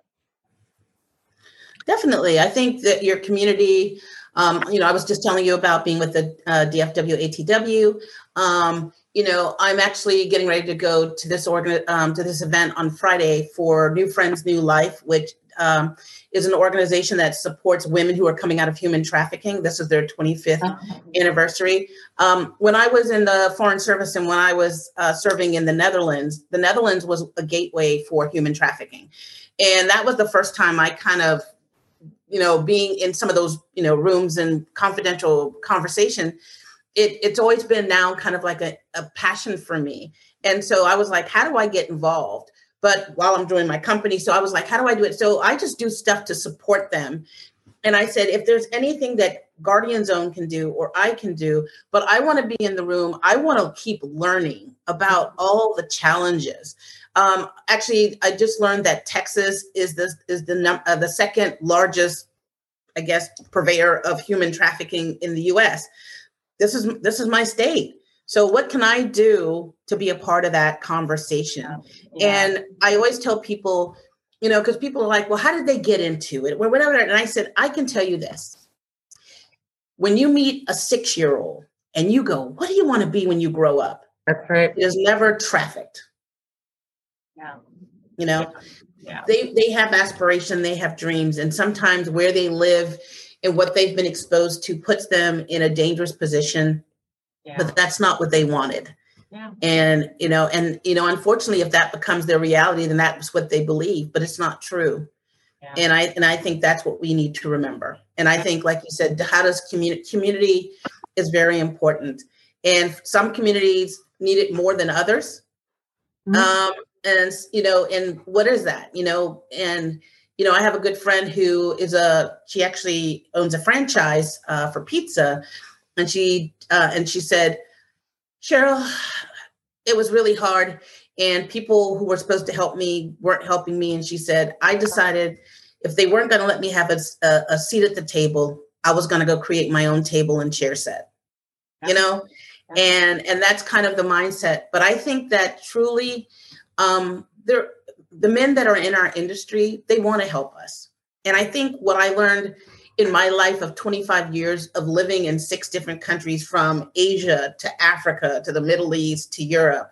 Definitely. I think that your community, um, you know, I was just telling you about being with the uh, D F W A T W. Um, you know, I'm actually getting ready to go to this organ um, to this event on Friday for New Friends, New Life, which um, is an organization that supports women who are coming out of human trafficking. This is their twenty-fifth uh-huh. anniversary. Um, when I was in the Foreign Service and when I was uh, serving in the Netherlands, the Netherlands was a gateway for human trafficking. And that was the first time I kind of, you know, being in some of those, you know, rooms and confidential conversation, it, it's always been now kind of like a, a passion for me. And so I was like, how do I get involved? But while I'm doing my company, so I was like, how do I do it? So I just do stuff to support them. And I said, if there's anything that Guardian Zone can do or I can do, but I want to be in the room. I want to keep learning about all the challenges. Um, actually, I just learned that Texas is the is the num- uh, the second largest, I guess, purveyor of human trafficking in the U S. This is this is my state. So what can I do to be a part of that conversation? Yeah. And I always tell people, you know, because people are like, well, how did they get into it? Or whatever. And I said, I can tell you this. When you meet a six-year-old and you go, what do you want to be when you grow up? That's right. It is never trafficked. Yeah. You know, yeah. Yeah. they they have aspiration, they have dreams, and sometimes where they live and what they've been exposed to puts them in a dangerous position. Yeah. But that's not what they wanted. Yeah. And, you know, and, you know, unfortunately, if that becomes their reality, then that's what they believe, but it's not true. Yeah. And I, and I think that's what we need to remember. And I think, like you said, how does community, community is very important. And some communities need it more than others. Mm-hmm. Um, and, you know, and what is that, you know, and, you know, I have a good friend who is a, she actually owns a franchise uh, for pizza. And she, uh, and she said, Cheryl, it was really hard. And people who were supposed to help me weren't helping me. And she said, I decided if they weren't going to let me have a, a, a seat at the table, I was going to go create my own table and chair set, you know, and, and that's kind of the mindset. But I think that truly um, there, the men that are in our industry, they want to help us. And I think what I learned in my life of twenty-five years of living in six different countries, from Asia to Africa to the Middle East to Europe,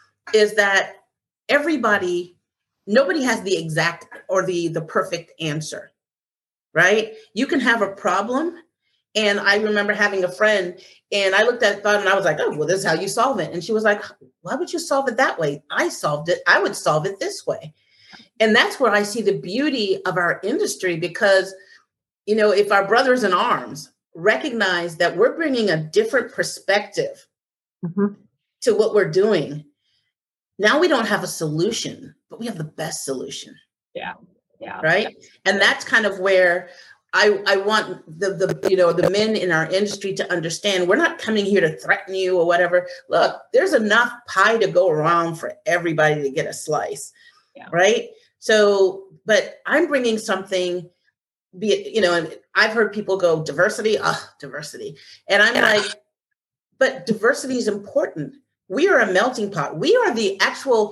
is that everybody, nobody has the exact or the, the perfect answer, right? You can have a problem. And I remember having a friend and I looked at thought and I was like, oh, well, this is how you solve it. And she was like, why would you solve it that way? I solved it. I would solve it this way. And that's where I see the beauty of our industry, because you know, if our brothers in arms recognize that we're bringing a different perspective mm-hmm. to what we're doing, now we don't have a solution, but we have the best solution. Yeah. Yeah. Right. Yeah. And that's kind of where I, I want the, the, you know, the men in our industry to understand we're not coming here to threaten you or whatever. Look, there's enough pie to go around for everybody to get a slice. Yeah. Right. So, but I'm bringing something, be it, you know, and I've heard people go diversity, ah, diversity. And I'm yeah. like, but diversity is important. We are a melting pot. We are the actual,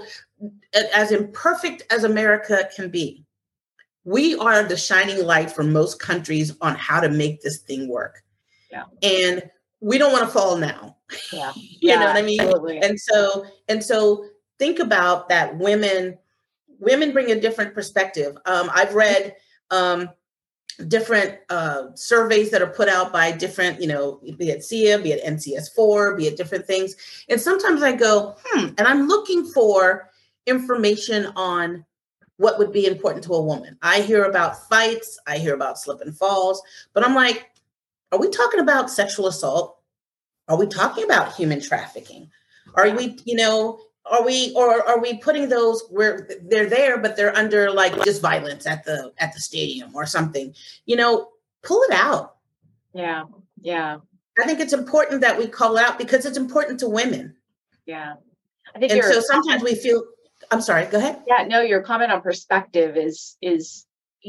as imperfect as America can be. We are the shining light for most countries on how to make this thing work. Yeah. And we don't want to fall now. Yeah. you yeah, know what I mean? Absolutely. And so, and so think about that. Women, women bring a different perspective. Um, I've read, um, different uh, surveys that are put out by different, you know, be it S I A, be it N C S four, be it different things. And sometimes I go, hmm, and I'm looking for information on what would be important to a woman. I hear about fights, I hear about slip and falls, but I'm like, are we talking about sexual assault? Are we talking about human trafficking? Are we, you know, Are we, or are we putting those where they're there, but they're under like just violence at the at the stadium or something? You know, pull it out. Yeah, yeah. I think it's important that we call it out because it's important to women. Yeah, I think. And so sometimes we feel. I'm sorry. Go ahead. Yeah, no. Your comment on perspective is is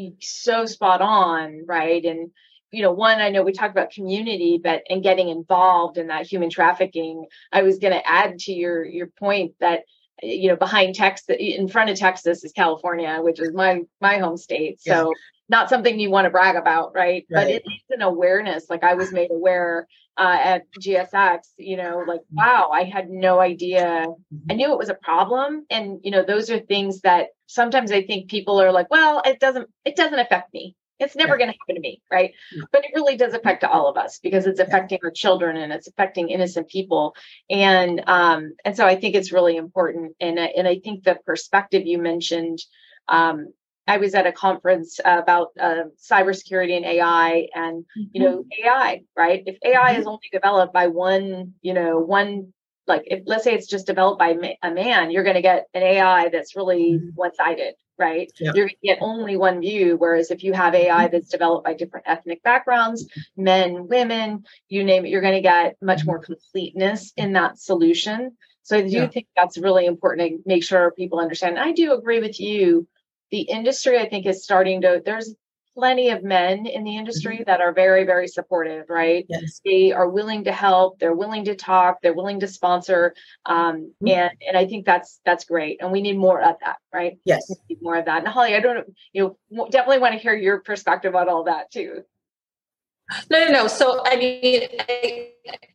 so spot on, right? And you know, one, I know we talked about community, but and getting involved in that human trafficking. I was going to add to your your point that, you know, behind Texas, in front of Texas is California, which is my my home state. So yeah. Not something you want to brag about, right? right? But it's an awareness. Like I was made aware uh, at G S X, you know, like, wow, I had no idea. I knew it was a problem. And, you know, those are things that sometimes I think people are like, well, it doesn't, it doesn't affect me. It's never yeah. going to happen to me, right? Yeah. But it really does affect all of us because it's affecting yeah. our children and it's affecting innocent people. And um, and so I think it's really important. And, and I think the perspective you mentioned, um, I was at a conference about uh, cybersecurity and A I and, mm-hmm. you know, A I, right? If A I mm-hmm. is only developed by one, you know, one, like if let's say it's just developed by a man, you're going to get an A I that's really mm-hmm. one-sided. right? Yeah. You're going to get only one view. Whereas if you have A I that's developed by different ethnic backgrounds, men, women, you name it, you're going to get much more completeness in that solution. So I do Yeah. think that's really important to make sure people understand. And I do agree with you. The industry, I think, is starting to, there's plenty of men in the industry Mm-hmm. that are very, very supportive, right? Yes. They are willing to help. They're willing to talk. They're willing to sponsor. Um, Mhm. and, and I think that's, that's great. And we need more of that, right? Yes. We need more of that. And Holly, I don't, you know, definitely want to hear your perspective on all that too. No, no, no. So, I mean, I,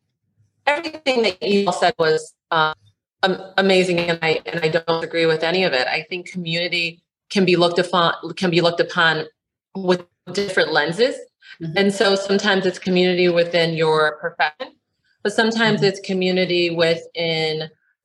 everything that you all said was um, amazing. And I, and I don't agree with any of it. I think community can be looked upon, can be looked upon with different lenses. Mm-hmm. And so sometimes it's community within your profession, but sometimes mm-hmm. it's community within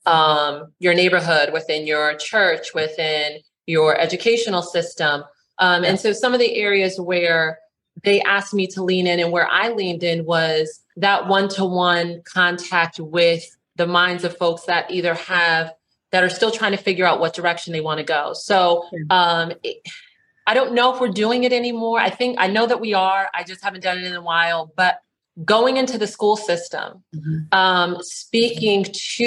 um, your neighborhood, within your church, within your educational system. Um, yeah. And so some of the areas where they asked me to lean in and where I leaned in was that one-to-one contact with the minds of folks that either have, that are still trying to figure out what direction they want to go. So um, it, I don't know if we're doing it anymore. I think, I know that we are, I just haven't done it in a while, but going into the school system, mm-hmm. um, speaking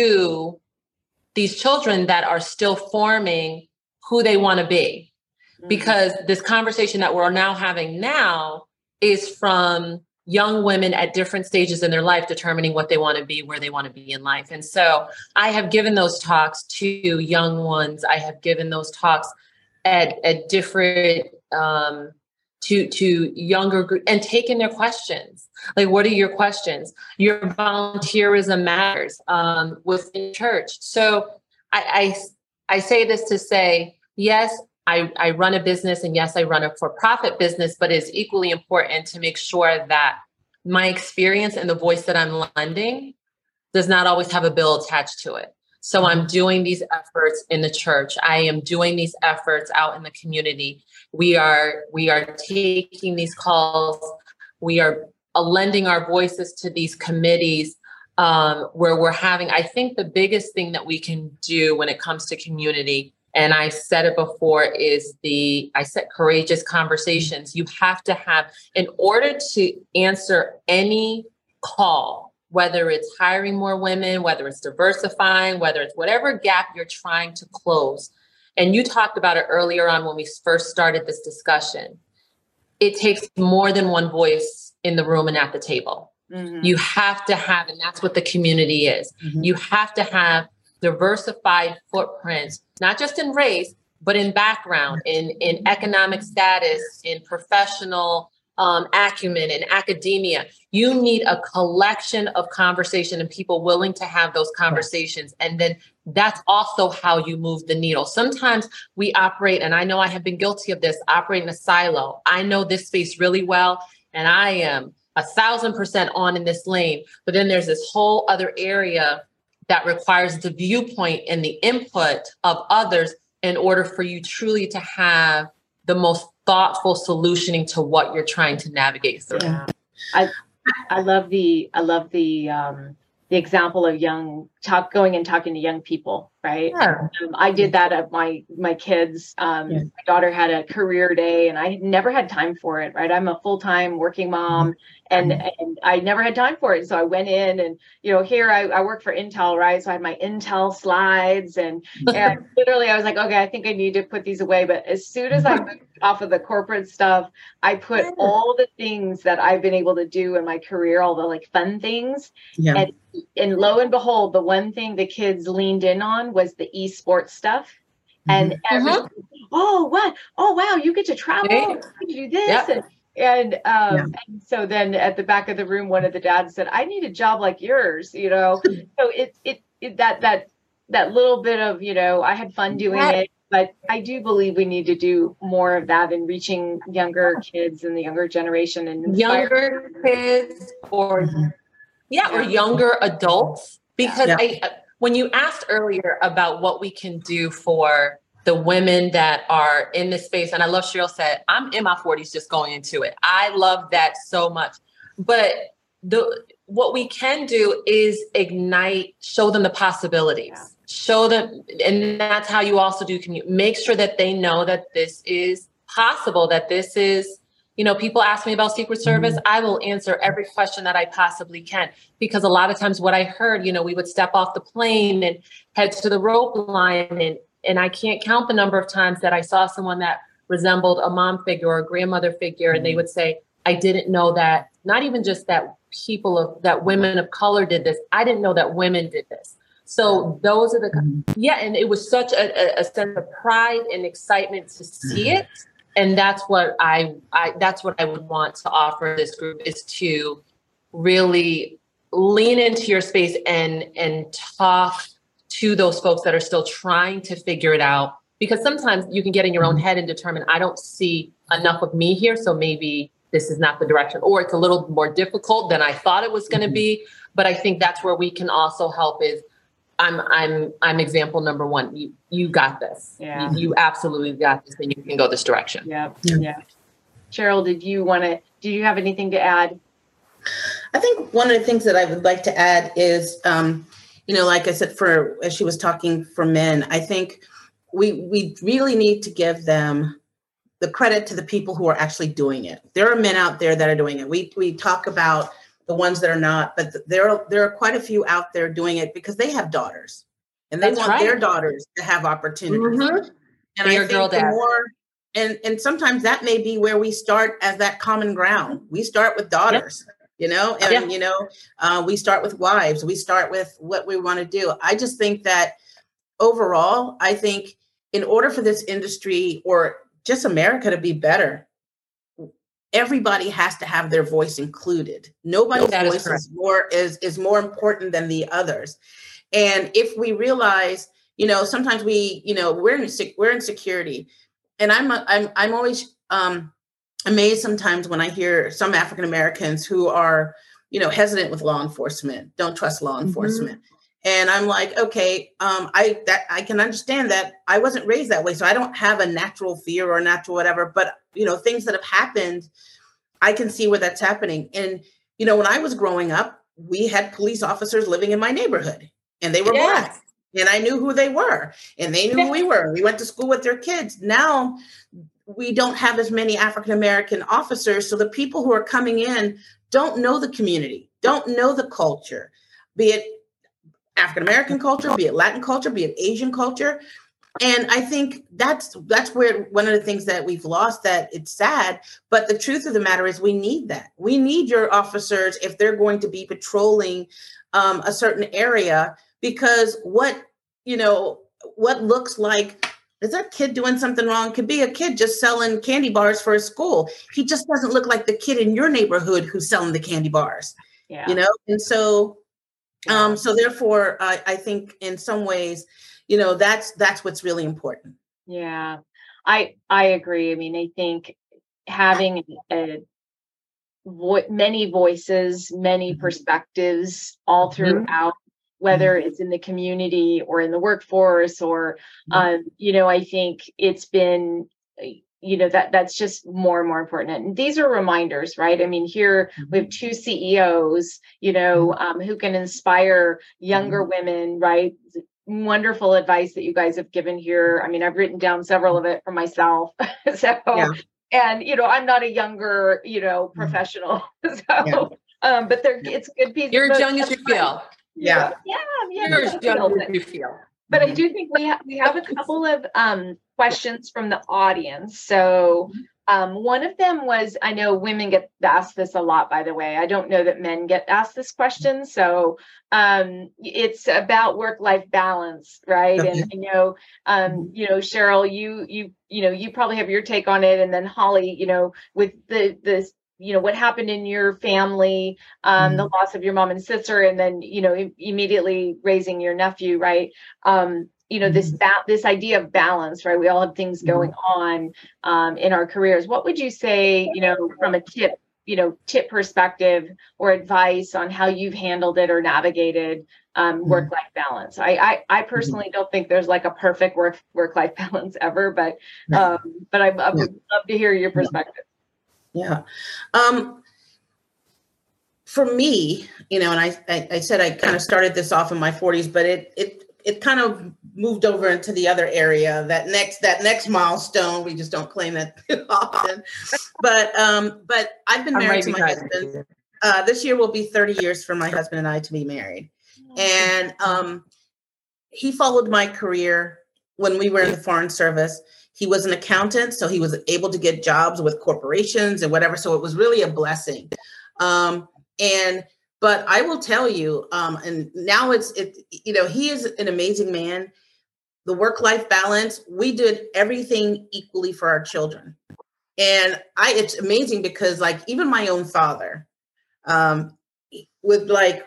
to these children that are still forming who they want to be. Mm-hmm. Because this conversation that we're now having now is from young women at different stages in their life, determining what they want to be, where they want to be in life. And so I have given those talks to young ones. I have given those talks at, at different, um, to, to younger group and taken their questions. Like, what are your questions? Your volunteerism matters, um, within church. So I, I, I say this to say, yes, I, I run a business, and yes, I run a for-profit business, but it's equally important to make sure that my experience and the voice that I'm lending does not always have a bill attached to it. So I'm doing these efforts in the church. I am doing these efforts out in the community. We are, we are taking these calls. We are lending our voices to these committees, um, where we're having, I think the biggest thing that we can do when it comes to community, and I said it before, is the, I said courageous conversations. You have to have, in order to answer any call, whether it's hiring more women, whether it's diversifying, whether it's whatever gap you're trying to close. And you talked about it earlier on when we first started this discussion. It takes more than one voice in the room and at the table. Mm-hmm. You have to have, and that's what the community is. Mm-hmm. You have to have diversified footprints, not just in race, but in background, in, in economic status, in professional um, acumen, in academia. You need a collection of conversation and people willing to have those conversations. And then that's also how you move the needle. Sometimes we operate, and I know I have been guilty of this, operate in a silo. I know this space really well, and I am a thousand percent on in this lane. But then there's this whole other area that requires the viewpoint and the input of others in order for you truly to have the most thoughtful solutioning to what you're trying to navigate through. Yeah. I I love the I love the um the example of young talk going and talking to young people, right? Yeah. Um, I did that at my my kids. Um, yeah. My daughter had a career day, and I never had time for it. Right, I'm a full time working mom, and mm-hmm. and I never had time for it. So I went in, and you know, here I, I work for Intel, right? So I had my Intel slides, and and literally I was like, okay, I think I need to put these away. But as soon as I moved off of the corporate stuff, I put yeah. all the things that I've been able to do in my career, all the like fun things, yeah. and and lo and behold, the one thing the kids leaned in on was the esports stuff. And mm-hmm. every, oh, what? Oh, wow, you get to travel, you get to do this. Yep. And, and, um, yeah. and so then at the back of the room, one of the dads said, I need a job like yours, you know? So it, it, it, that, that, that little bit of, you know, I had fun doing yeah. it, but I do believe we need to do more of that in reaching younger kids and the younger generation and younger kids or mm-hmm. Yeah, or younger adults, because yeah. I, when you asked earlier about what we can do for the women that are in this space, and I love Cheryl said, I'm in my forties just going into it. I love that so much. But the what we can do is ignite, show them the possibilities. show them, and that's how you also do community. Make sure that they know that this is possible, that this is, you know, people ask me about Secret Service. Mm-hmm. I will answer every question that I possibly can, because a lot of times what I heard, you know, we would step off the plane and head to the rope line, and and I can't count the number of times that I saw someone that resembled a mom figure or a grandmother figure, mm-hmm. and they would say, I didn't know that, not even just that people of, that women of color did this. I didn't know that women did this. So those are the, mm-hmm. yeah. And it was such a, a sense of pride and excitement to see mm-hmm. it. And that's what I, I, that's what I would want to offer this group, is to really lean into your space and, and talk to those folks that are still trying to figure it out. Because sometimes you can get in your own head and determine, I don't see enough of me here, so maybe this is not the direction, or it's a little more difficult than I thought it was going to mm-hmm. be. But I think that's where we can also help is, I'm I'm I'm example number one. You you got this. Yeah. You, you absolutely got this, and you can go this direction. Yeah. Yeah. Cheryl, did you want to, do you have anything to add? I think one of the things that I would like to add is, um, you know, like I said, for, as she was talking for men, I think we we really need to give them the credit to the people who are actually doing it. There are men out there that are doing it. We we talk about the ones that are not, but there are, there are quite a few out there doing it because they have daughters, and they That's want right. their daughters to have opportunities. Mm-hmm. And Be I your think girl the dad. more, and, and sometimes that may be where we start as that common ground. We start with daughters, yep. you know, and, yep. you know, uh, we start with wives. We start with what we want to do. I just think that overall, I think in order for this industry or just America to be better, everybody has to have their voice included. Nobody's that voice is, is more is is more important than the others. And if we realize, you know, sometimes we, you know, we're in we're in security, and I'm I'm I'm always um, amazed sometimes when I hear some African Americans who are, you know, hesitant with law enforcement, don't trust law enforcement. Mm-hmm. And I'm like, okay, um, I that I can understand that. I wasn't raised that way, so I don't have a natural fear or natural whatever. But you know, things that have happened, I can see where that's happening. And you know, when I was growing up, we had police officers living in my neighborhood, and they were yes. Black, and I knew who they were, and they knew who we were. We went to school with their kids. Now we don't have as many African American officers, so the people who are coming in don't know the community, don't know the culture, be it African American culture, be it Latin culture, be it Asian culture. And I think that's that's where one of the things that we've lost, that it's sad. But the truth of the matter is we need that. We need your officers if they're going to be patrolling um, a certain area, because what, you know, what looks like, is that kid doing something wrong? Could be a kid just selling candy bars for his school. He just doesn't look like the kid in your neighborhood who's selling the candy bars, yeah. you know? And so Um, so therefore, I, I think in some ways, you know, that's that's what's really important. Yeah, I I agree. I mean, I think having a, vo- many voices, many perspectives all throughout, mm-hmm. whether it's in the community or in the workforce, or, mm-hmm. um, you know, I think it's been, you know, that that's just more and more important. And these are reminders, right? I mean, here we have two C E Os, you know, um, who can inspire younger women, right? Wonderful advice that you guys have given here. I mean, I've written down several of it for myself. so, yeah. and, you know, I'm not a younger, you know, professional. so, yeah. um, but they're, it's good piece. You're as young as you feel. Yeah. Yeah. yeah You're as young as you feel. But I do think we have we have a couple of um, questions from the audience. So um, one of them was, I know women get asked this a lot, by the way. I don't know that men get asked this question. So um, it's about work-life balance, right? Okay. And you know, um, you know, Cheryl, you you you know, you probably have your take on it, and then Holly, you know, with the the you know, what happened in your family, um, mm-hmm. the loss of your mom and sister, and then, you know, I- immediately raising your nephew, right? Um, you know, mm-hmm. this ba- this idea of balance, right? We all have things going mm-hmm. on um, in our careers. What would you say, you know, from a tip, you know, tip perspective or advice on how you've handled it or navigated um, mm-hmm. work-life balance? I, I, I personally mm-hmm. don't think there's like a perfect work work-life balance ever, but um, but I, I would yeah. love to hear your perspective. Yeah. Um, for me, you know, and I, I, I said I kind of started this off in my forties, but it, it it kind of moved over into the other area. That next that next milestone, we just don't claim that too often. But um, but I've been married to my husband. Uh, this year will be thirty years for my husband and I to be married, and um, he followed my career when we were in the Foreign Service. He was an accountant, so he was able to get jobs with corporations and whatever. So it was really a blessing. Um, and, but I will tell you, um, and now it's, it, you know, he is an amazing man. The work-life balance, we did everything equally for our children. And I, it's amazing because like, even my own father, um, with like,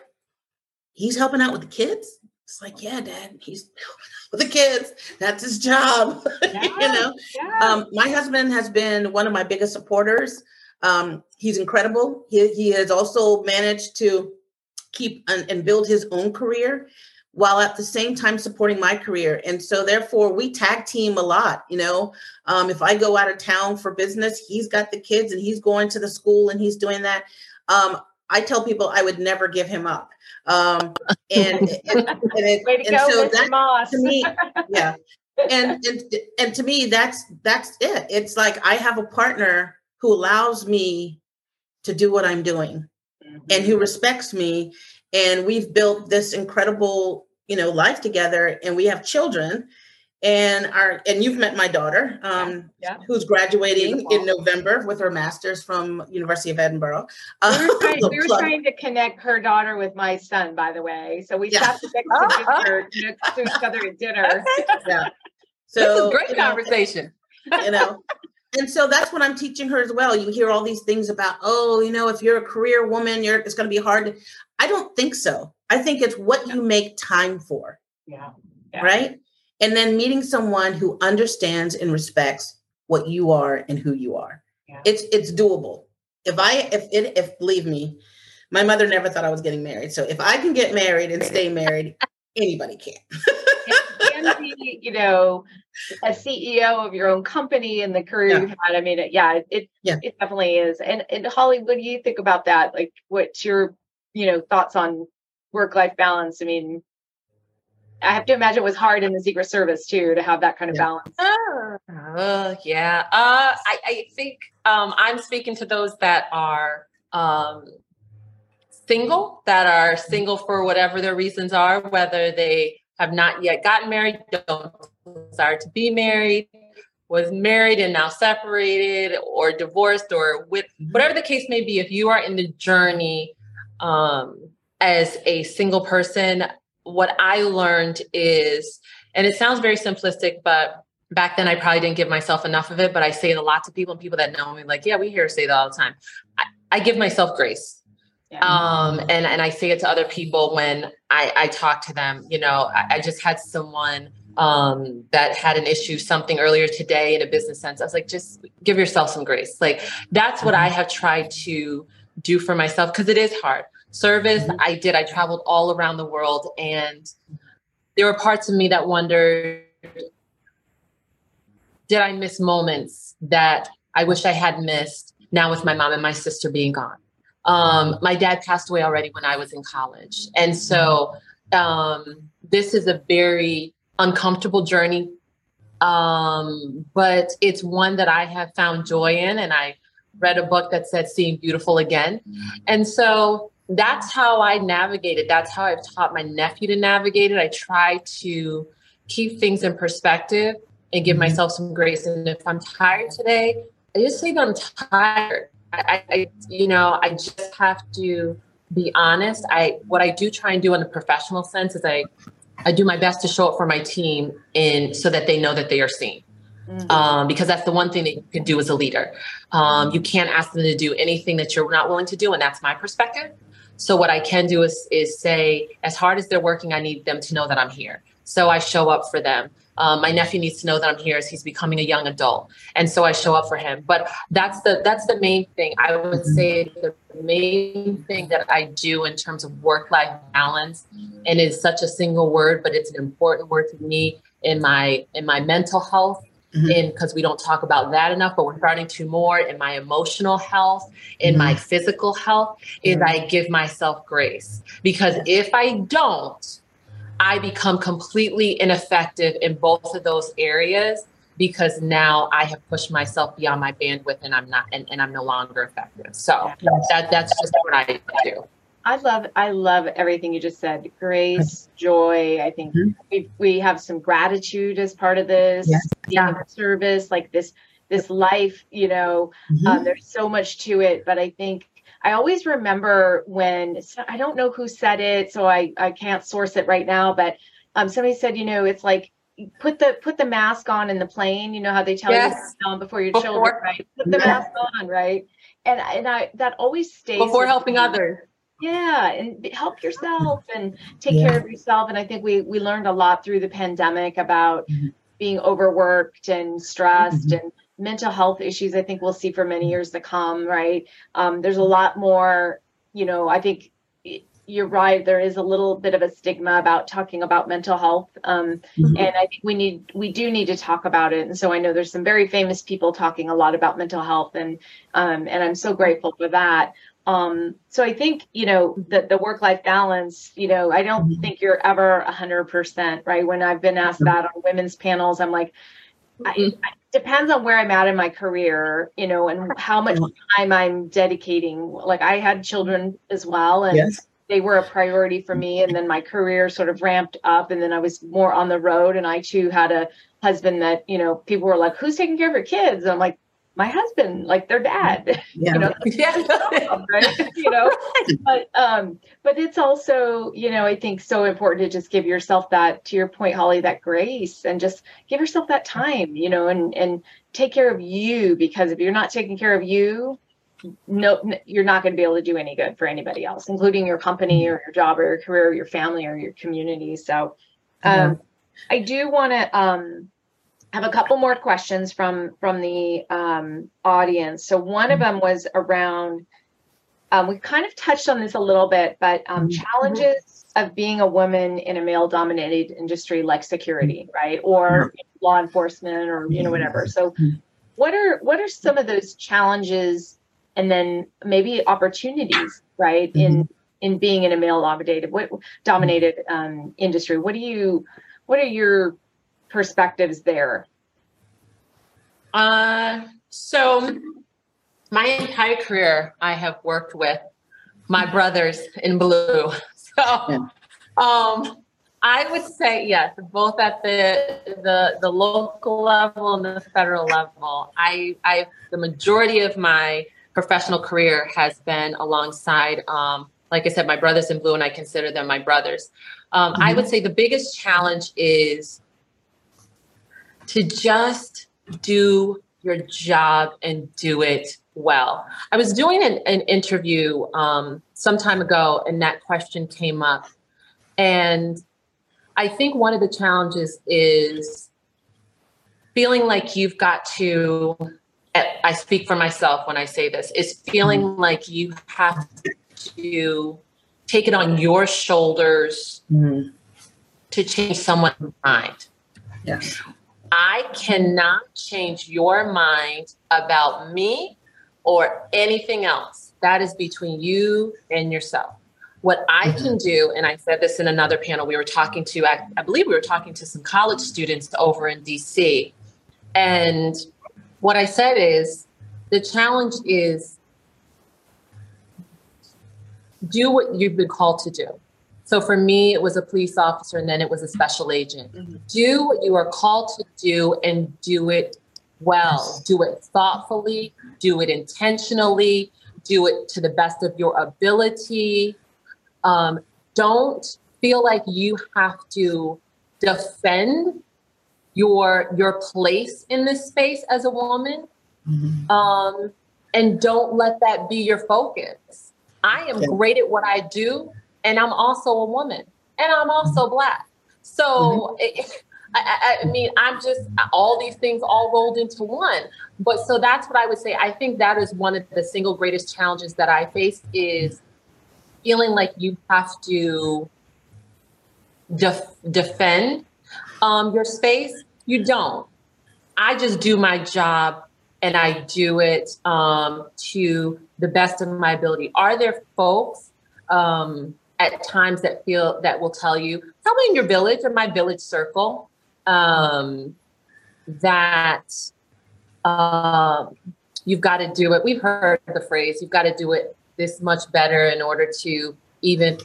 he's helping out with the kids. It's like, yeah, Dad, he's with the kids. That's his job. Yeah, you know, yeah. um, my husband has been one of my biggest supporters. Um, he's incredible. He, he has also managed to keep and, and build his own career while at the same time supporting my career. And so therefore we tag team a lot. You know, um, if I go out of town for business, he's got the kids and he's going to the school and he's doing that. Um, I tell people I would never give him up. Um, and, and, and, it, Way to and go, so Mister that Moss. to me, yeah. And, and, and to me, that's, that's it. It's like, I have a partner who allows me to do what I'm doing mm-hmm. and who respects me. And we've built this incredible, you know, life together, and we have children. And our and you've met my daughter, um, yeah, yeah. who's graduating Beautiful. in November with her master's from University of Edinburgh. Uh, we were, trying, we were trying to connect her daughter with my son, by the way. So we yeah. sat next to, dinner, next to each other at dinner. Yeah. So this is a great you conversation. Know, you know, and so that's what I'm teaching her as well. You hear all these things about, oh, you know, if you're a career woman, you're it's going to be hard. I don't think so. I think it's what you make time for. Yeah. yeah. Right. And then meeting someone who understands and respects what you are and who you are. Yeah. It's it's doable. If I if it if believe me, my mother never thought I was getting married. So if I can get married and stay married, anybody can. And be, you know, a C E O of your own company and the career yeah. you've had. I mean, it, yeah, it yeah. it definitely is. And and Holly, what do you think about that? Like, what's your you know thoughts on work-life balance? I mean, I have to imagine it was hard in the Secret Service too to have that kind of yeah. balance. Uh, yeah, uh, I, I think um, I'm speaking to those that are um, single, that are single for whatever their reasons are, whether they have not yet gotten married, don't desire to be married, was married and now separated, or divorced, or with whatever the case may be. If you are in the journey um, as a single person, what I learned is, and it sounds very simplistic, but back then I probably didn't give myself enough of it, but I say it a lot to people, and people that know me, like, yeah, we hear her say that all the time. I, I give myself grace. Yeah. Um, and, and I say it to other people when I, I talk to them. You know, I, I just had someone um, that had an issue, something earlier today in a business sense. I was like, just give yourself some grace. Like, that's what I have tried to do for myself, because it is hard. Service, mm-hmm. I did. I traveled all around the world, and there were parts of me that wondered, did I miss moments that I wish I had missed now with my mom and my sister being gone? Um, my dad passed away already when I was in college. And so um, this is a very uncomfortable journey, um, but it's one that I have found joy in. And I read a book that said Seeing Beautiful Again. And so that's how I navigated. That's how I've taught my nephew to navigate it. I try to keep things in perspective and give myself some grace. And if I'm tired today, I just say that I'm tired. I, I, you know, I just have to be honest. I, what I do try and do in a professional sense is I, I do my best to show up for my team in so that they know that they are seen. Mm-hmm. Um, because that's the one thing that you can do as a leader. Um, you can't ask them to do anything that you're not willing to do. And that's my perspective. So what I can do is, is say, as hard as they're working, I need them to know that I'm here. So I show up for them. Um, my nephew needs to know that I'm here as he's becoming a young adult. And so I show up for him. But that's the that's the main thing. I would mm-hmm. say the main thing that I do in terms of work-life balance, and it's such a single word, but it's an important word to me in my in my mental health. Mm-hmm. And because we don't talk about that enough, but we're starting to more in my emotional health, in mm-hmm. my physical health, is mm-hmm. I give myself grace. Because if I don't, I become completely ineffective in both of those areas because now I have pushed myself beyond my bandwidth and I'm not, and, and I'm no longer effective. So that that's just what I do. I love, I love everything you just said. Grace, joy. I think mm-hmm. we we have some gratitude as part of this. Yes. Yeah. Service, like this, this life. You know, mm-hmm. um, there's so much to it. But I think I always remember when I don't know who said it, so I I can't source it right now. But um, somebody said, you know, it's like put the put the mask on in the plane. You know how they tell yes. you before your before. children, right? Put the yeah. mask on, right? And and I that always stays before helping me. others. Yeah, and help yourself and take yeah. care of yourself. And I think we we learned a lot through the pandemic about mm-hmm. being overworked and stressed mm-hmm. and mental health issues. I think we'll see for many years to come, right? Um, there's a lot more, you know, I think you're right. There is a little bit of a stigma about talking about mental health. Um, mm-hmm. And I think we need, we do need to talk about it. And so I know there's some very famous people talking a lot about mental health, and um, and I'm so grateful for that. Um, so I think, you know, the, the work-life balance, you know, I don't mm-hmm. think you're ever a hundred percent, right? When I've been asked that on women's panels, I'm like, mm-hmm. I, it depends on where I'm at in my career, you know, and how much time I'm dedicating. Like I had children as well, and yes. they were a priority for me. And then my career sort of ramped up, and then I was more on the road. And I too had a husband that, you know, people were like, who's taking care of your kids? And I'm like, my husband, like their dad, yeah. you know, yeah. right? you know, but, um, but it's also, you know, I think so important to just give yourself that, to your point, Holly, that grace, and just give yourself that time, you know, and, and take care of you, because if you're not taking care of you, no, you're not going to be able to do any good for anybody else, including your company or your job or your career or your family or your community. So, um, yeah. I do want to, um, have a couple more questions from from the um, audience. So one of them was around, um, we kind of touched on this a little bit, but um, mm-hmm. challenges of being a woman in a male-dominated industry like security, right, or mm-hmm. law enforcement, or you know whatever. So, what are what are some of those challenges, and then maybe opportunities, right, mm-hmm. in in being in a male-dominated what dominated um, industry? What do you what are your perspectives there? Uh, so my entire career, I have worked with my brothers in blue. So, um, I would say yes, both at the the the local level and the federal level. I I the majority of my professional career has been alongside, um, like I said, my brothers in blue, and I consider them my brothers. Um, mm-hmm. I would say the biggest challenge is to just do your job and do it well. I was doing an, an interview um, some time ago, and that question came up. And I think one of the challenges is feeling like you've got to, I speak for myself when I say this, is feeling like you have to take it on your shoulders mm-hmm. to change someone's mind. Yes. I cannot change your mind about me or anything else. That is between you and yourself. What I mm-hmm. can do, and I said this in another panel, we were talking to, I, I believe we were talking to some college students over in D C. And what I said is, the challenge is do what you've been called to do. So for me, it was a police officer, and then it was a special agent. Mm-hmm. Do what you are called to do, and do it well. Do it thoughtfully, do it intentionally, do it to the best of your ability. Um, don't feel like you have to defend your, your place in this space as a woman. Mm-hmm. Um, and don't let that be your focus. I am great at what I do. And I'm also a woman, and I'm also Black. So, mm-hmm. it, I, I mean, I'm just all these things all rolled into one. But so that's what I would say. I think that is one of the single greatest challenges that I face, is feeling like you have to def- defend um, your space. You don't. I just do my job, and I do it um, to the best of my ability. Are there folks um, at times that feel that will tell you, probably in your village or my village circle, um, that um, you've got to do it. We've heard the phrase, you've got to do it this much better in order to even,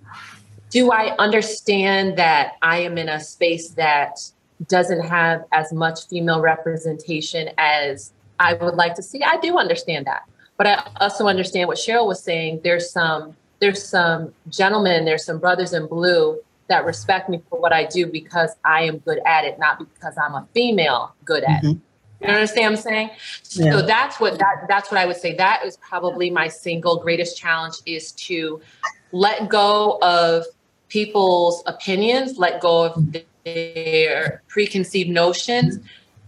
do I understand that I am in a space that doesn't have as much female representation as I would like to see? I do understand that. But I also understand what Cheryl was saying. There's some, there's some gentlemen, there's some brothers in blue that respect me for what I do because I am good at it, not because I'm a female good at Mm-hmm. it. You understand what I'm saying? Yeah. So that's what that that's what I would say. That is probably my single greatest challenge, is to let go of people's opinions, let go of their preconceived notions.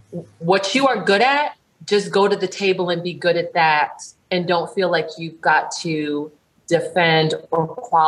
What you are good at, just go to the table and be good at that, and don't feel like you've got to defend or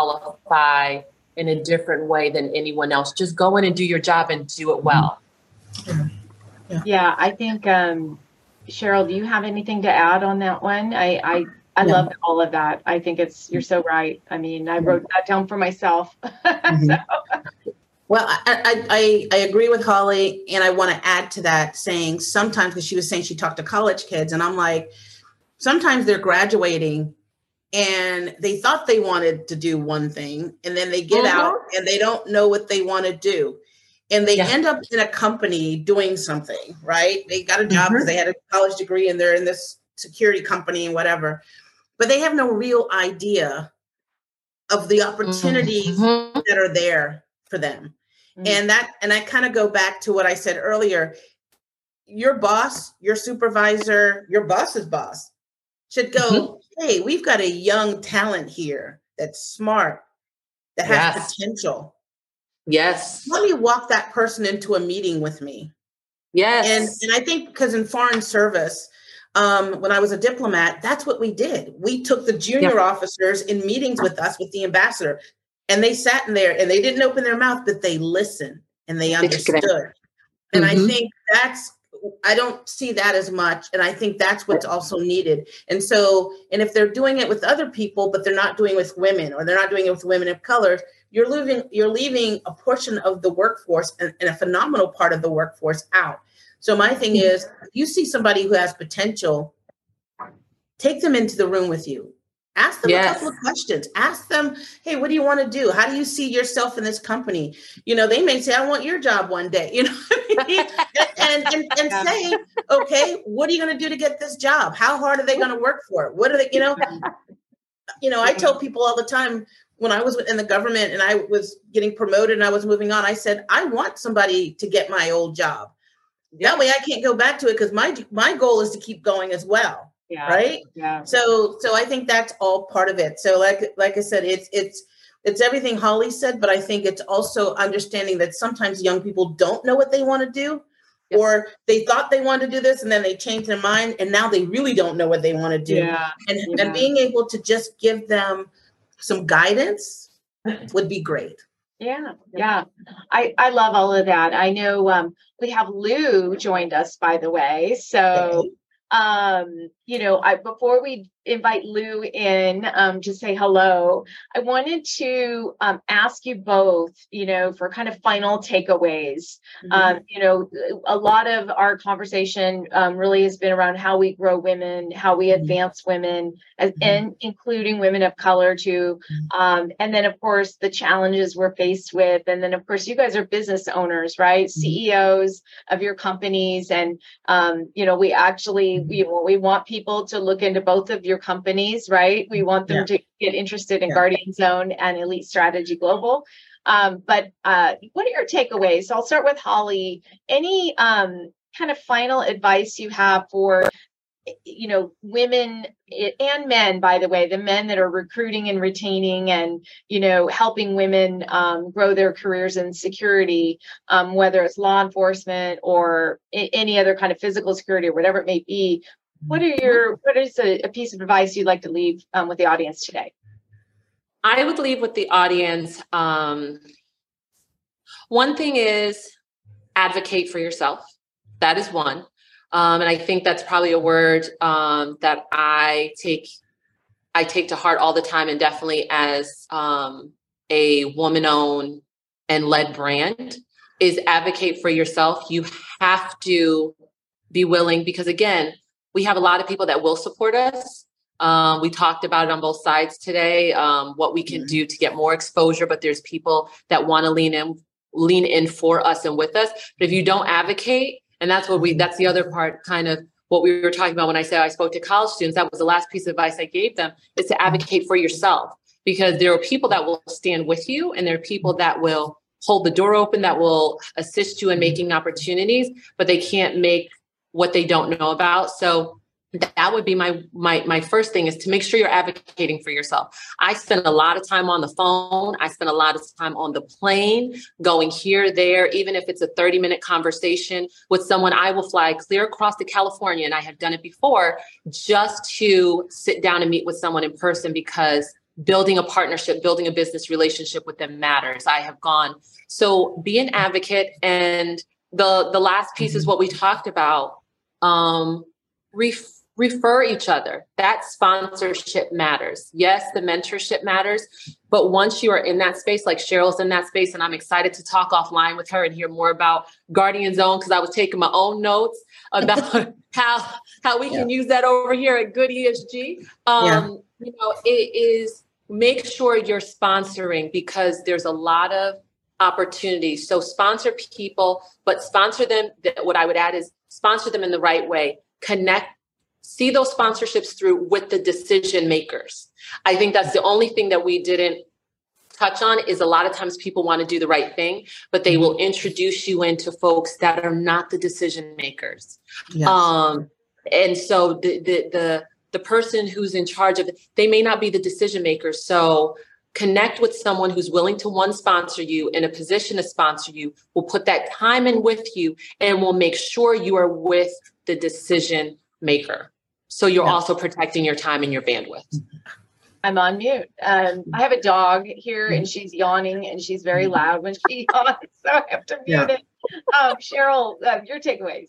qualify in a different way than anyone else. Just go in and do your job and do it well. Yeah. Yeah. Yeah, I think, um, Cheryl, do you have anything to add on that one? I, I, I No. love all of that. I think it's, you're so right. I mean, I wrote that down for myself. Mm-hmm. So, Well, I, I, I, I agree with Holly, and I want to add to that, saying sometimes, because she was saying she talked to college kids, and I'm like, sometimes they're graduating and they thought they wanted to do one thing, and then they get Mhm. out and they don't know what they want to do. And they Yeah. end up in a company doing something, right? They got a job because Mhm. they had a college degree and they're in this security company and whatever, but they have no real idea of the opportunities Mhm. that are there for them. Mm. And that, and I kind of go back to what I said earlier. Your boss, your supervisor, your boss's boss should go, hey, we've got a young talent here that's smart, that has Yes. potential. Yes. Let me walk that person into a meeting with me. Yes. And, and I think because in foreign service, um, when I was a diplomat, that's what we did. We took the junior Yeah. officers in meetings with us, with the ambassador, and they sat in there and they didn't open their mouth, but they listened and they They took it in. understood. And I Mhm. think that's, I don't see that as much. And I think that's what's also needed. And so, and if they're doing it with other people, but they're not doing it with women, or they're not doing it with women of color, you're leaving, you're leaving a portion of the workforce and, and a phenomenal part of the workforce out. So my thing is, if you see somebody who has potential, take them into the room with you. Ask them Yes. a couple of questions. Ask them, hey, what do you want to do? How do you see yourself in this company? You know, they may say, I want your job one day, you know, and, and, and Yeah. say, okay, what are you going to do to get this job? How hard are they going to work for it? What are they, you know, you know, I tell people all the time, when I was in the government and I was getting promoted and I was moving on, I said, I want somebody to get my old job. Yeah. That way I can't go back to it, because my my goal is to keep going as well. yeah. Right. Yeah. So so I think that's all part of it. So like like I said, it's it's it's everything Holly said, but I think it's also understanding that sometimes young people don't know what they want to do, Yes. or they thought they wanted to do this and then they changed their mind and now they really don't know what they want to do. Yeah. And Yeah. and being able to just give them some guidance would be great. Yeah, yeah. I, I love all of that. I know um, we have Lou joined us, by the way. So, um, you know, I before we invite Lou in um, to say hello, I wanted to um, ask you both, you know, for kind of final takeaways. Mhm. Um, you know, a lot of our conversation um, really has been around how we grow women, how we Mhm. advance women, as, Mhm. and including women of color too. Um, and then, of course, the challenges we're faced with. And then, of course, you guys are business owners, right? Mhm. C E Os of your companies. And, um, you know, we actually, we, we want people to look into both of your companies, right? We want them Yeah. to get interested in Yeah. Guardian Zone and Elite Strategy Global. Um, but uh, what are your takeaways? So I'll start with Holly. Any um, kind of final advice you have for, you know, women and men, by the way, the men that are recruiting and retaining and, you know, helping women um, grow their careers in security, um, whether it's law enforcement or I- any other kind of physical security or whatever it may be. What are your, what is a, a piece of advice you'd like to leave um, with the audience today? I would leave with the audience. Um, one thing is advocate for yourself. That is one. Um, and I think that's probably a word um, that I take I take to heart all the time, and definitely as um, a woman-owned and led brand is advocate for yourself. You have to be willing, because again, we have a lot of people that will support us. Um, we talked about it on both sides today, um, what we can do to get more exposure, but there's people that want to lean in, lean in for us and with us. But if you don't advocate, and that's what we, that's the other part, kind of what we were talking about when I said I spoke to college students, that was the last piece of advice I gave them, is to advocate for yourself, because there are people that will stand with you and there are people that will hold the door open, that will assist you in making opportunities, but they can't make what they don't know about. So that would be my my my first thing, is to make sure you're advocating for yourself. I spend a lot of time on the phone. I spend a lot of time on the plane, going here, there, even if it's a thirty minute conversation with someone. I will fly clear across to California, and I have done it before, just to sit down and meet with someone in person, because building a partnership, building a business relationship with them matters. I have gone. So be an advocate. And the the last piece is what we talked about. Um, ref- refer each other. That sponsorship matters. Yes, the mentorship matters. But once you are in that space, like Cheryl's in that space, and I'm excited to talk offline with her and hear more about Guardian Zone, because I was taking my own notes about how how we can yeah. use that over here at Good E S G. Um, yeah. You know, it is, make sure you're sponsoring, because there's a lot of opportunities. So sponsor people, but sponsor them. What I would add is sponsor them in the right way. Connect, see those sponsorships through with the decision makers. I think that's the only thing that we didn't touch on, is a lot of times people want to do the right thing, but they will introduce you into folks that are not the decision makers. Yes. Um, and so the, the, the, the person who's in charge of it, they may not be the decision maker. So connect with someone who's willing to, one, sponsor you, in a position to sponsor you, will put that time in with you, and will make sure you are with the decision maker. So you're yeah. also protecting your time and your bandwidth. I'm on mute. Um, I have a dog here, and she's yawning, and she's very loud when she yawns, so I have to mute yeah. it. Um, Cheryl, uh, your takeaways.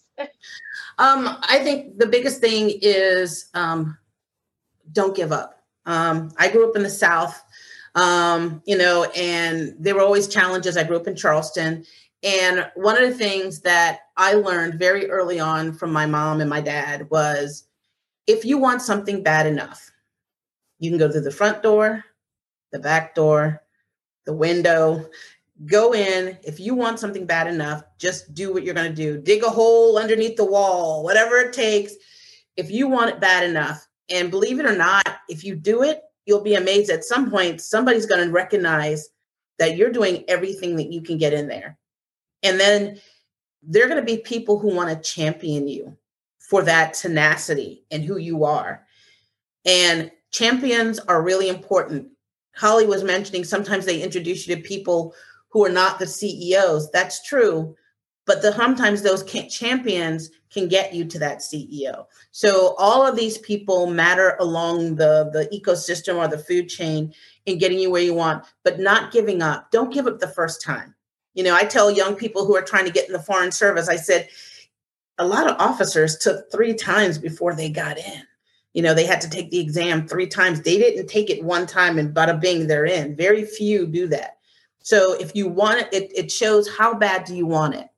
Um, I think the biggest thing is um, don't give up. Um, I grew up in the South, um, you know, and there were always challenges. I grew up in Charleston. And one of the things that I learned very early on from my mom and my dad was, if you want something bad enough, you can go through the front door, the back door, the window, go in. If you want something bad enough, just do what you're going to do. Dig a hole underneath the wall, whatever it takes. If you want it bad enough, and believe it or not, if you do it, you'll be amazed. At some point, somebody's going to recognize that you're doing everything that you can get in there. And then there are going to be people who want to champion you for that tenacity and who you are. And champions are really important. Holly was mentioning sometimes they introduce you to people who are not the C E Os. That's true. But the, sometimes those champions can get you to that C E O. So all of these people matter along the, the ecosystem or the food chain in getting you where you want, but not giving up. Don't give up the first time. You know, I tell young people who are trying to get in the Foreign Service, I said, a lot of officers took three times before they got in. You know, they had to take the exam three times. They didn't take it one time and bada bing, they're in. Very few do that. So if you want it, it, it shows how bad do you want it.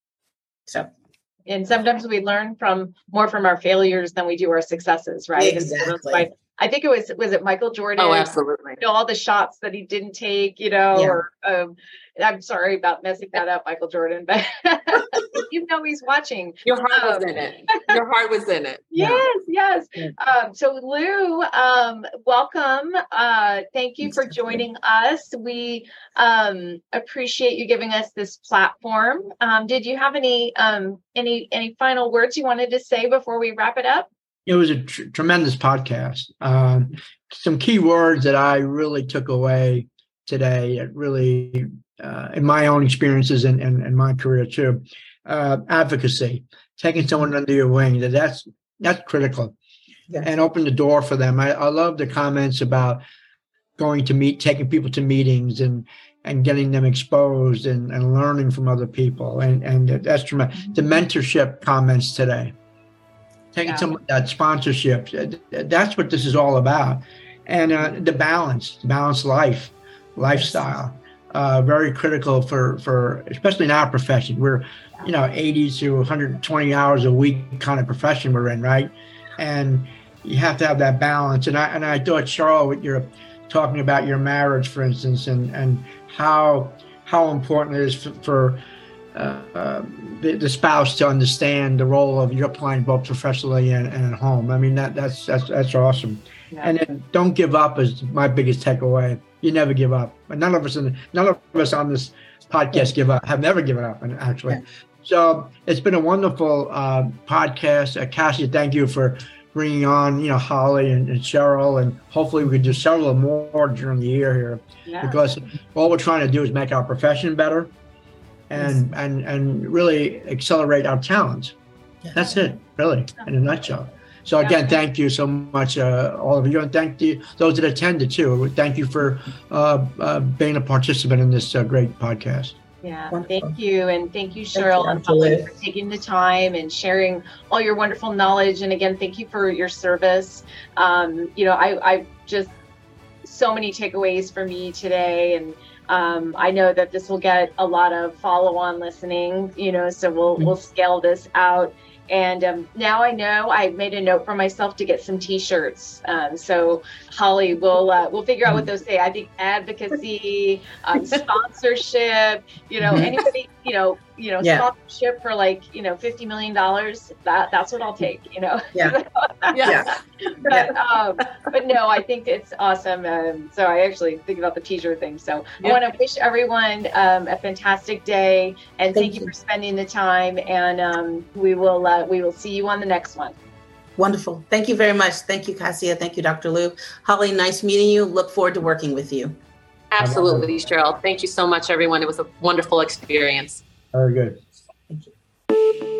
So, and sometimes we learn from more from our failures than we do our successes, right? Exactly. So why, I think it was, was it Michael Jordan? Oh, absolutely. You know, all the shots that he didn't take, you know, yeah. or um, I'm sorry about messing that up, Michael Jordan, but you know, he's watching. Your heart um, was in it. Your heart was in it. Yes, yes. Um, so Lou, um, welcome. Uh, thank you for joining us. We um, appreciate you giving us this platform. Um, did you have any um, any any final words you wanted to say before we wrap it up? It was a tr- tremendous podcast. Um, some key words that I really took away today, that really, uh, in my own experiences and, and, and my career too, uh, advocacy, taking someone under your wing, that that's, that's critical. Yes. And open the door for them. I, I love the comments about going to meet, taking people to meetings and and getting them exposed and, and learning from other people. And, and that's tremendous. The mentorship comments today. Taking yeah. some of that sponsorship, that's what this is all about. And uh, the balance, the balanced life, lifestyle. Uh, very critical for, for, especially in our profession. We're, you know, eighty to one hundred twenty hours a week kind of profession we're in, right? And you have to have that balance. And I, and I thought, Cheryl, you're talking about your marriage, for instance, and, and how, how important it is for, for uh, uh, the, the spouse to understand the role of you're playing both professionally and, and at home. I mean, that, that's, that's, that's awesome. Yeah. And then don't give up is my biggest takeaway. You never give up. And none of us in, none of us on this podcast give up, have never given up, and actually. Yeah. So it's been a wonderful uh, podcast. Uh, Cassie, thank you for bringing on, you know, Holly and, and Cheryl, and hopefully we can do several more during the year here, yeah. because all we're trying to do is make our profession better and, yes. and, and really accelerate our talents. Yeah. That's it, really, in a nutshell. So again, thank you so much, uh, all of you, and thank you those that attended too. Thank you for uh, uh, being a participant in this uh, great podcast. Yeah, wonderful. Thank you, and thank you, Cheryl, thank you, and Holly, for taking the time and sharing all your wonderful knowledge. And again, thank you for your service. Um, you know, I, I just so many takeaways for me today, and um, I know that this will get a lot of follow-on listening. You know, so we'll mm-hmm. we'll scale this out. And um, now I know I made a note for myself to get some T-shirts. Um, so Holly, we'll uh, we'll figure out what those say. I think advocacy, um, sponsorship. You know, mm-hmm. anybody. You know, you know, yeah. sponsorship for like you know fifty million dollars. That that's what I'll take. You know. Yeah. yeah. But, yeah. Um, but no, I think it's awesome. Um, so I actually think about the T-shirt thing. So yeah. I want to wish everyone um, a fantastic day, and thank, thank you. you for spending the time. And um, we will uh, we will see you on the next one. Wonderful. Thank you very much. Thank you, Cassia. Thank you, Doctor Lou. Holly, nice meeting you. Look forward to working with you. Absolutely, Cheryl. Thank you so much, everyone. It was a wonderful experience. Very good. Thank you.